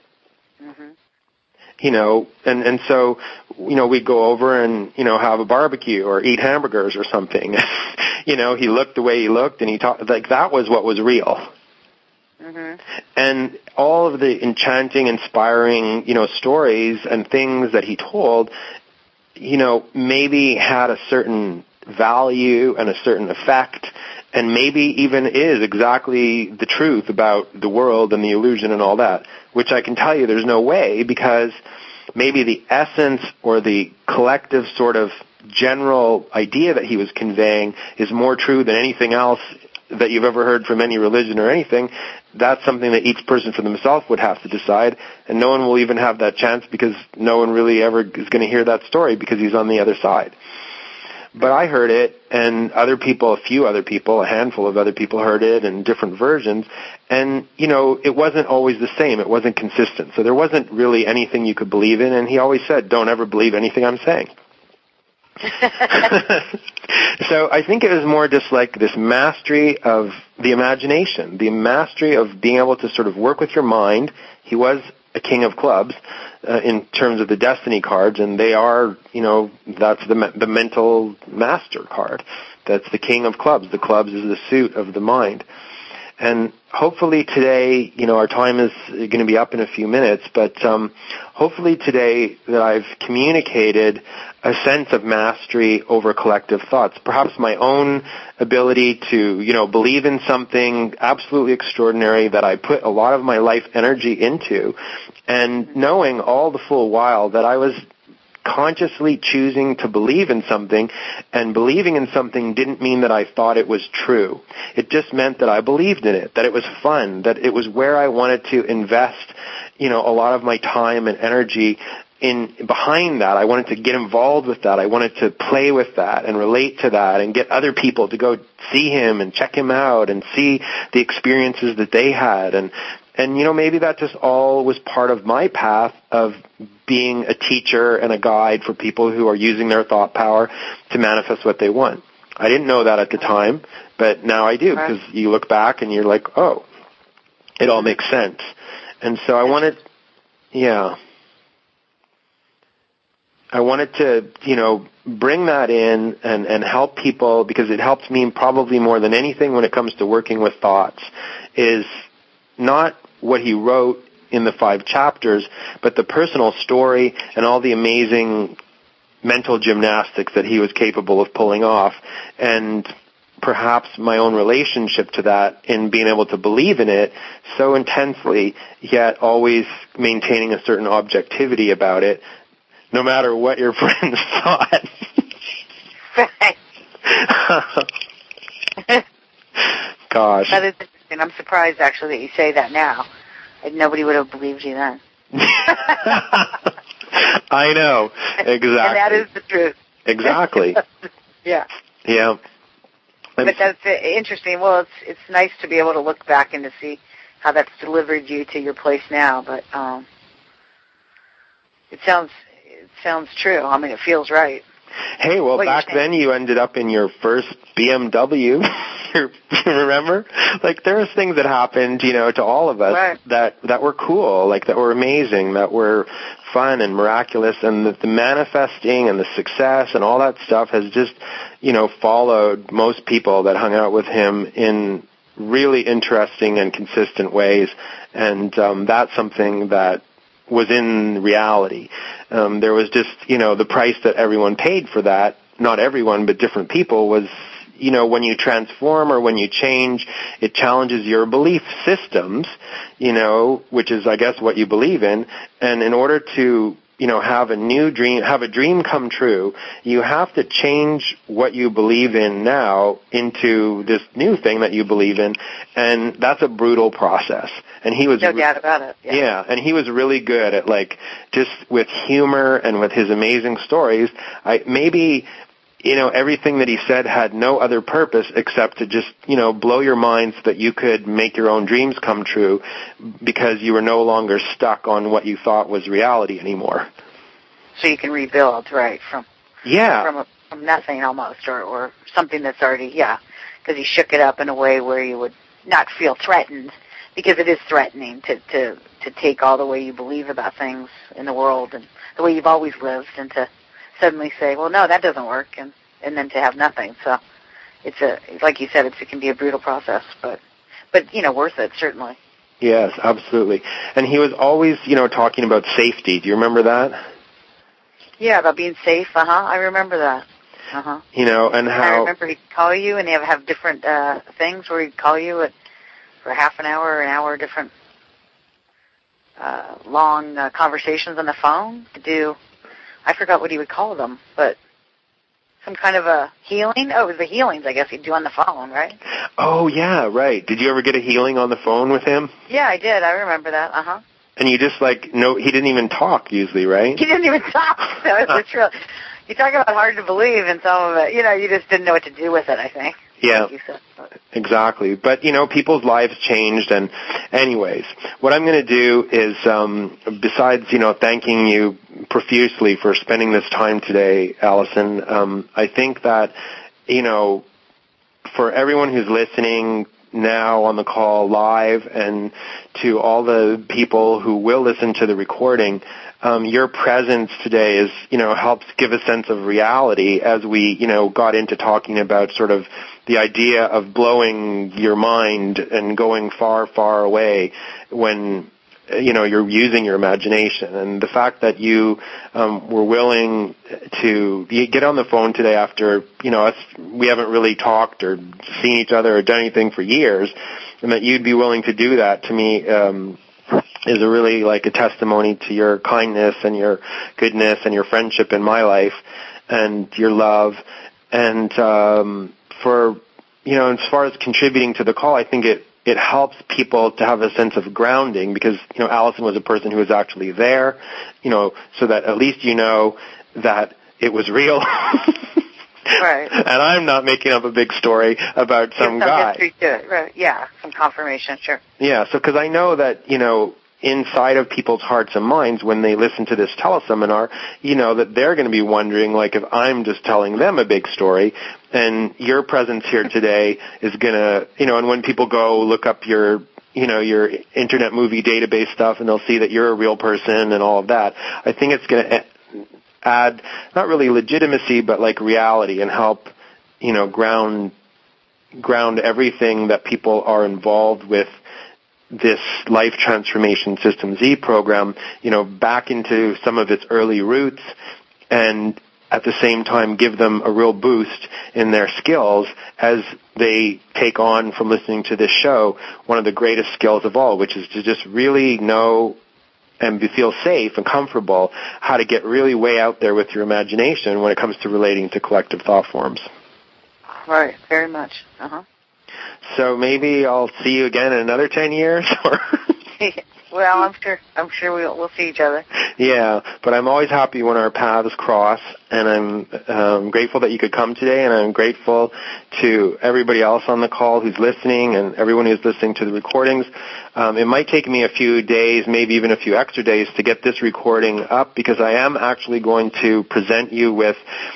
Mm-hmm. And so, we'd go over and, have a barbecue or eat hamburgers or something. He looked the way he looked and he talked, that was what was real. And all of the enchanting, inspiring, stories and things that he told, maybe had a certain value and a certain effect, and maybe even is exactly the truth about the world and the illusion and all that, which I can tell you there's no way, because maybe the essence or the collective sort of general idea that he was conveying is more true than anything else that you've ever heard from any religion or anything. That's something that each person for themselves would have to decide, and no one will even have that chance, because no one really ever is going to hear that story because he's on the other side. But I heard it, and a handful of other people heard it in different versions, and, it wasn't always the same. It wasn't consistent. So there wasn't really anything you could believe in, and he always said, don't ever believe anything I'm saying. So I think it was more just like this mastery of the imagination, the mastery of being able to sort of work with your mind. He was a king of clubs in terms of the destiny cards, and they are, that's the mental master card. That's the king of clubs. The clubs is the suit of the mind. And hopefully today, our time is going to be up in a few minutes, but hopefully today that I've communicated a sense of mastery over collective thoughts. Perhaps my own ability to, believe in something absolutely extraordinary that I put a lot of my life energy into, and knowing all the full while that I was consciously choosing to believe in something, and believing in something didn't mean that I thought it was true. It just meant that I believed in it, that it was fun, that it was where I wanted to invest, a lot of my time and energy behind that. I wanted to get involved with that. I wanted to play with that and relate to that and get other people to go see him and check him out and see the experiences that they had. And maybe that just all was part of my path of being a teacher and a guide for people who are using their thought power to manifest what they want. I didn't know that at the time, but now I do, because you look back and you're like, oh, it all makes sense. And so I wanted to, bring that in and help people, because it helps me probably more than anything when it comes to working with thoughts, is not what he wrote in the 5 chapters, but the personal story and all the amazing mental gymnastics that he was capable of pulling off, and perhaps my own relationship to that in being able to believe in it so intensely, yet always maintaining a certain objectivity about it, no matter what your friends thought. Gosh. That is interesting. I'm surprised, actually, that you say that now. Nobody would have believed you then. I know. Exactly. And that is the truth. Exactly. Yeah. Yeah. But that's interesting. Well, it's nice to be able to look back and to see how that's delivered you to your place now. But it sounds true. I mean, it feels right. Hey, well, back then you ended up in your first BMW. Remember? Like, there was things that happened, to all of us that were cool, like that were amazing, that were fun and miraculous, and the manifesting and the success and all that stuff has just, followed most people that hung out with him in really interesting and consistent ways, and that's something that was in reality. There was just, the price that everyone paid for that, not everyone, but different people, was, when you transform or when you change, it challenges your belief systems, which is, I guess, what you believe in. And in order to, have a dream come true, you have to change what you believe in now into this new thing that you believe in. And that's a brutal process. And he was no doubt about it. Yeah, and he was really good at, just with humor and with his amazing stories. Everything that he said had no other purpose except to just, blow your mind so that you could make your own dreams come true, because you were no longer stuck on what you thought was reality anymore. So you can rebuild, right, from nothing almost, or something that's already, because he shook it up in a way where you would not feel threatened, because it is threatening to take all the way you believe about things in the world and the way you've always lived, and to suddenly say, well, no, that doesn't work, and then to have nothing. So it's like you said, it can be a brutal process, but worth it, certainly. Yes, absolutely. And he was always, talking about safety. Do you remember that? Yeah, about being safe. I remember that. And how... I remember he'd call you, and he'd have different things where he'd call you for half an hour or an hour, different long conversations on the phone to do... I forgot what he would call them, but some kind of a healing? Oh, it was the healings, I guess, he'd do on the phone, right? Oh, yeah, right. Did you ever get a healing on the phone with him? Yeah, I did. I remember that. And you just, no, he didn't even talk usually, right? He didn't even talk. That's real. You talk about hard to believe in some of it. You just didn't know what to do with it, I think. Yeah, like you said. Exactly. But, people's lives changed. And anyways, what I'm going to do is, besides, thanking you profusely for spending this time today, Allison, I think that, for everyone who's listening now on the call live and to all the people who will listen to the recording, your presence today is, helps give a sense of reality as we, got into talking about sort of the idea of blowing your mind and going far, far away when, you're using your imagination. And the fact that you were willing to get on the phone today after, we haven't really talked or seen each other or done anything for years, and that you'd be willing to do that, to me, is a really a testimony to your kindness and your goodness and your friendship in my life and your love. And for, as far as contributing to the call, I think it helps people to have a sense of grounding because, Allison was a person who was actually there, so that at least that it was real. Right. And I'm not making up a big story about some guy. History to it. Right. Yeah, some confirmation, sure. Yeah, so because I know that, inside of people's hearts and minds when they listen to this teleseminar, that they're going to be wondering, if I'm just telling them a big story, and your presence here today is going to, and when people go look up your Internet Movie Database stuff, and they'll see that you're a real person and all of that, I think it's going to add, not really legitimacy, but reality and help, ground everything that people are involved with this Life Transformation System Z program, back into some of its early roots, and at the same time give them a real boost in their skills as they take on from listening to this show one of the greatest skills of all, which is to just really know and feel safe and comfortable how to get really way out there with your imagination when it comes to relating to collective thought forms. Right, very much. So maybe I'll see you again in another 10 years? Well, I'm sure we'll see each other. Yeah, but I'm always happy when our paths cross, and I'm grateful that you could come today, and I'm grateful to everybody else on the call who's listening and everyone who's listening to the recordings. It might take me a few days, maybe even a few extra days to get this recording up because I am actually going to present you with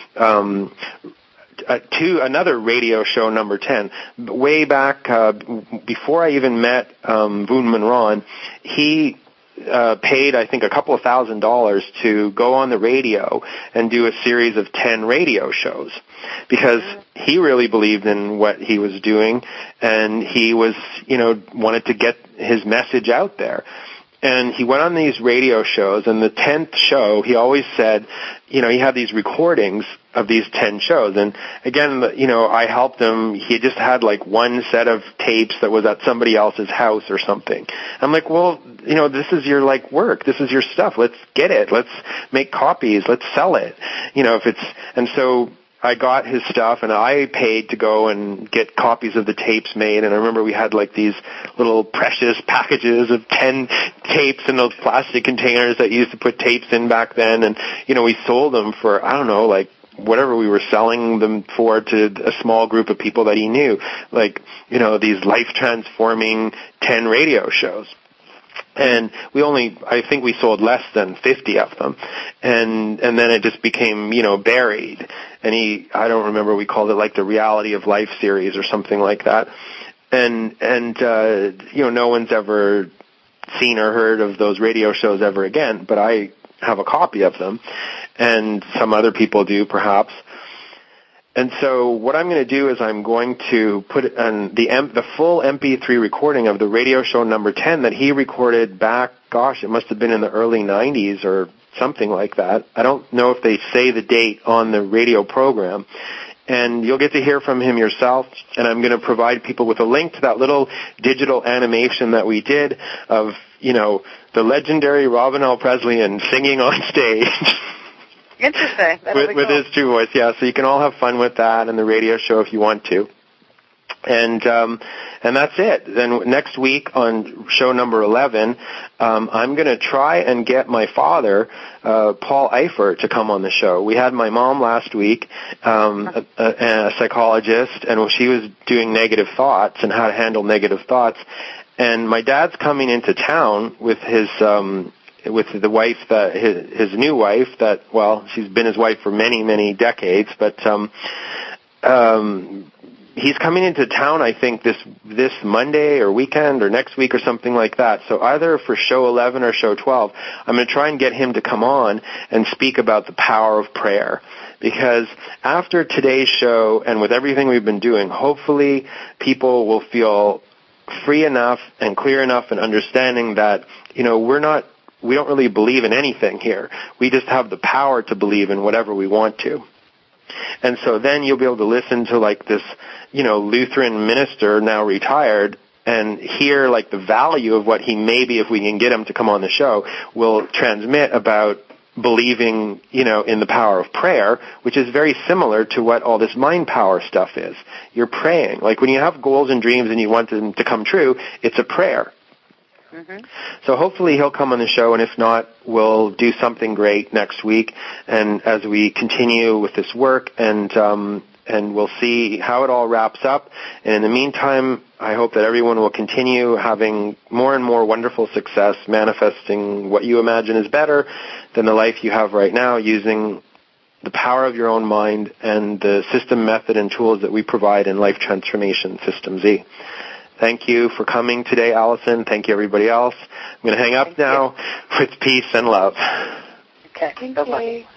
to another radio show, number 10. Way back, before I even met Voon Munron, he paid, I think, a couple of $1,000s to go on the radio and do a series of 10 radio shows because he really believed in what he was doing and he was, wanted to get his message out there. And he went on these radio shows, and the 10th show, he always said, he had these recordings of these 10 shows. And again, I helped him. He just had one set of tapes that was at somebody else's house or something. I'm like, well, this is your work. This is your stuff. Let's get it. Let's make copies. Let's sell it. And so I got his stuff, and I paid to go and get copies of the tapes made. And I remember we had these little precious packages of 10 tapes in those plastic containers that you used to put tapes in back then. And, we sold them for, I don't know, whatever we were selling them for to a small group of people that he knew. These life-transforming 10 radio shows. And I think we sold less than 50 of them. And then it just became, buried. And I don't remember, we called it the Reality of Life series or something like that. And no one's ever seen or heard of those radio shows ever again, but I have a copy of them. And some other people do, perhaps. And so what I'm going to do is I'm going to put on the full MP3 recording of the radio show number 10 that he recorded back, gosh, it must have been in the early 90s or something like that. I don't know if they say the date on the radio program. And you'll get to hear from him yourself, and I'm going to provide people with a link to that little digital animation that we did of, the legendary Robin L. Presley and singing on stage. Interesting. with his true voice, yeah. So you can all have fun with that and the radio show if you want to. And that's it. Then next week on show number 11, I'm going to try and get my father, Paul Eifert, to come on the show. We had my mom last week, a psychologist, and she was doing negative thoughts and how to handle negative thoughts. And my dad's coming into town with his with the wife that his new wife that, well, she's been his wife for many, many decades, but he's coming into town, I think, this Monday or weekend or next week or something like that. So either for show 11 or show 12, I'm going to try and get him to come on and speak about the power of prayer. Because after today's show and with everything we've been doing, hopefully people will feel free enough and clear enough in understanding that, we don't really believe in anything here. We just have the power to believe in whatever we want to. And so then you'll be able to listen to like this, Lutheran minister now retired and hear like the value of what he maybe, if we can get him to come on the show, will transmit about believing, in the power of prayer, which is very similar to what all this mind power stuff is. You're praying. Like when you have goals and dreams and you want them to come true, it's a prayer. Mm-hmm. So hopefully he'll come on the show, and if not, we'll do something great next week. And as we continue with this work, and we'll see how it all wraps up. And in the meantime, I hope that everyone will continue having more and more wonderful success, manifesting what you imagine is better than the life you have right now, using the power of your own mind and the system, method, and tools that we provide in Life Transformation System Z. Thank you for coming today, Allison. Thank you, everybody else. I'm going to hang up now with peace and love. Okay. Bye-bye.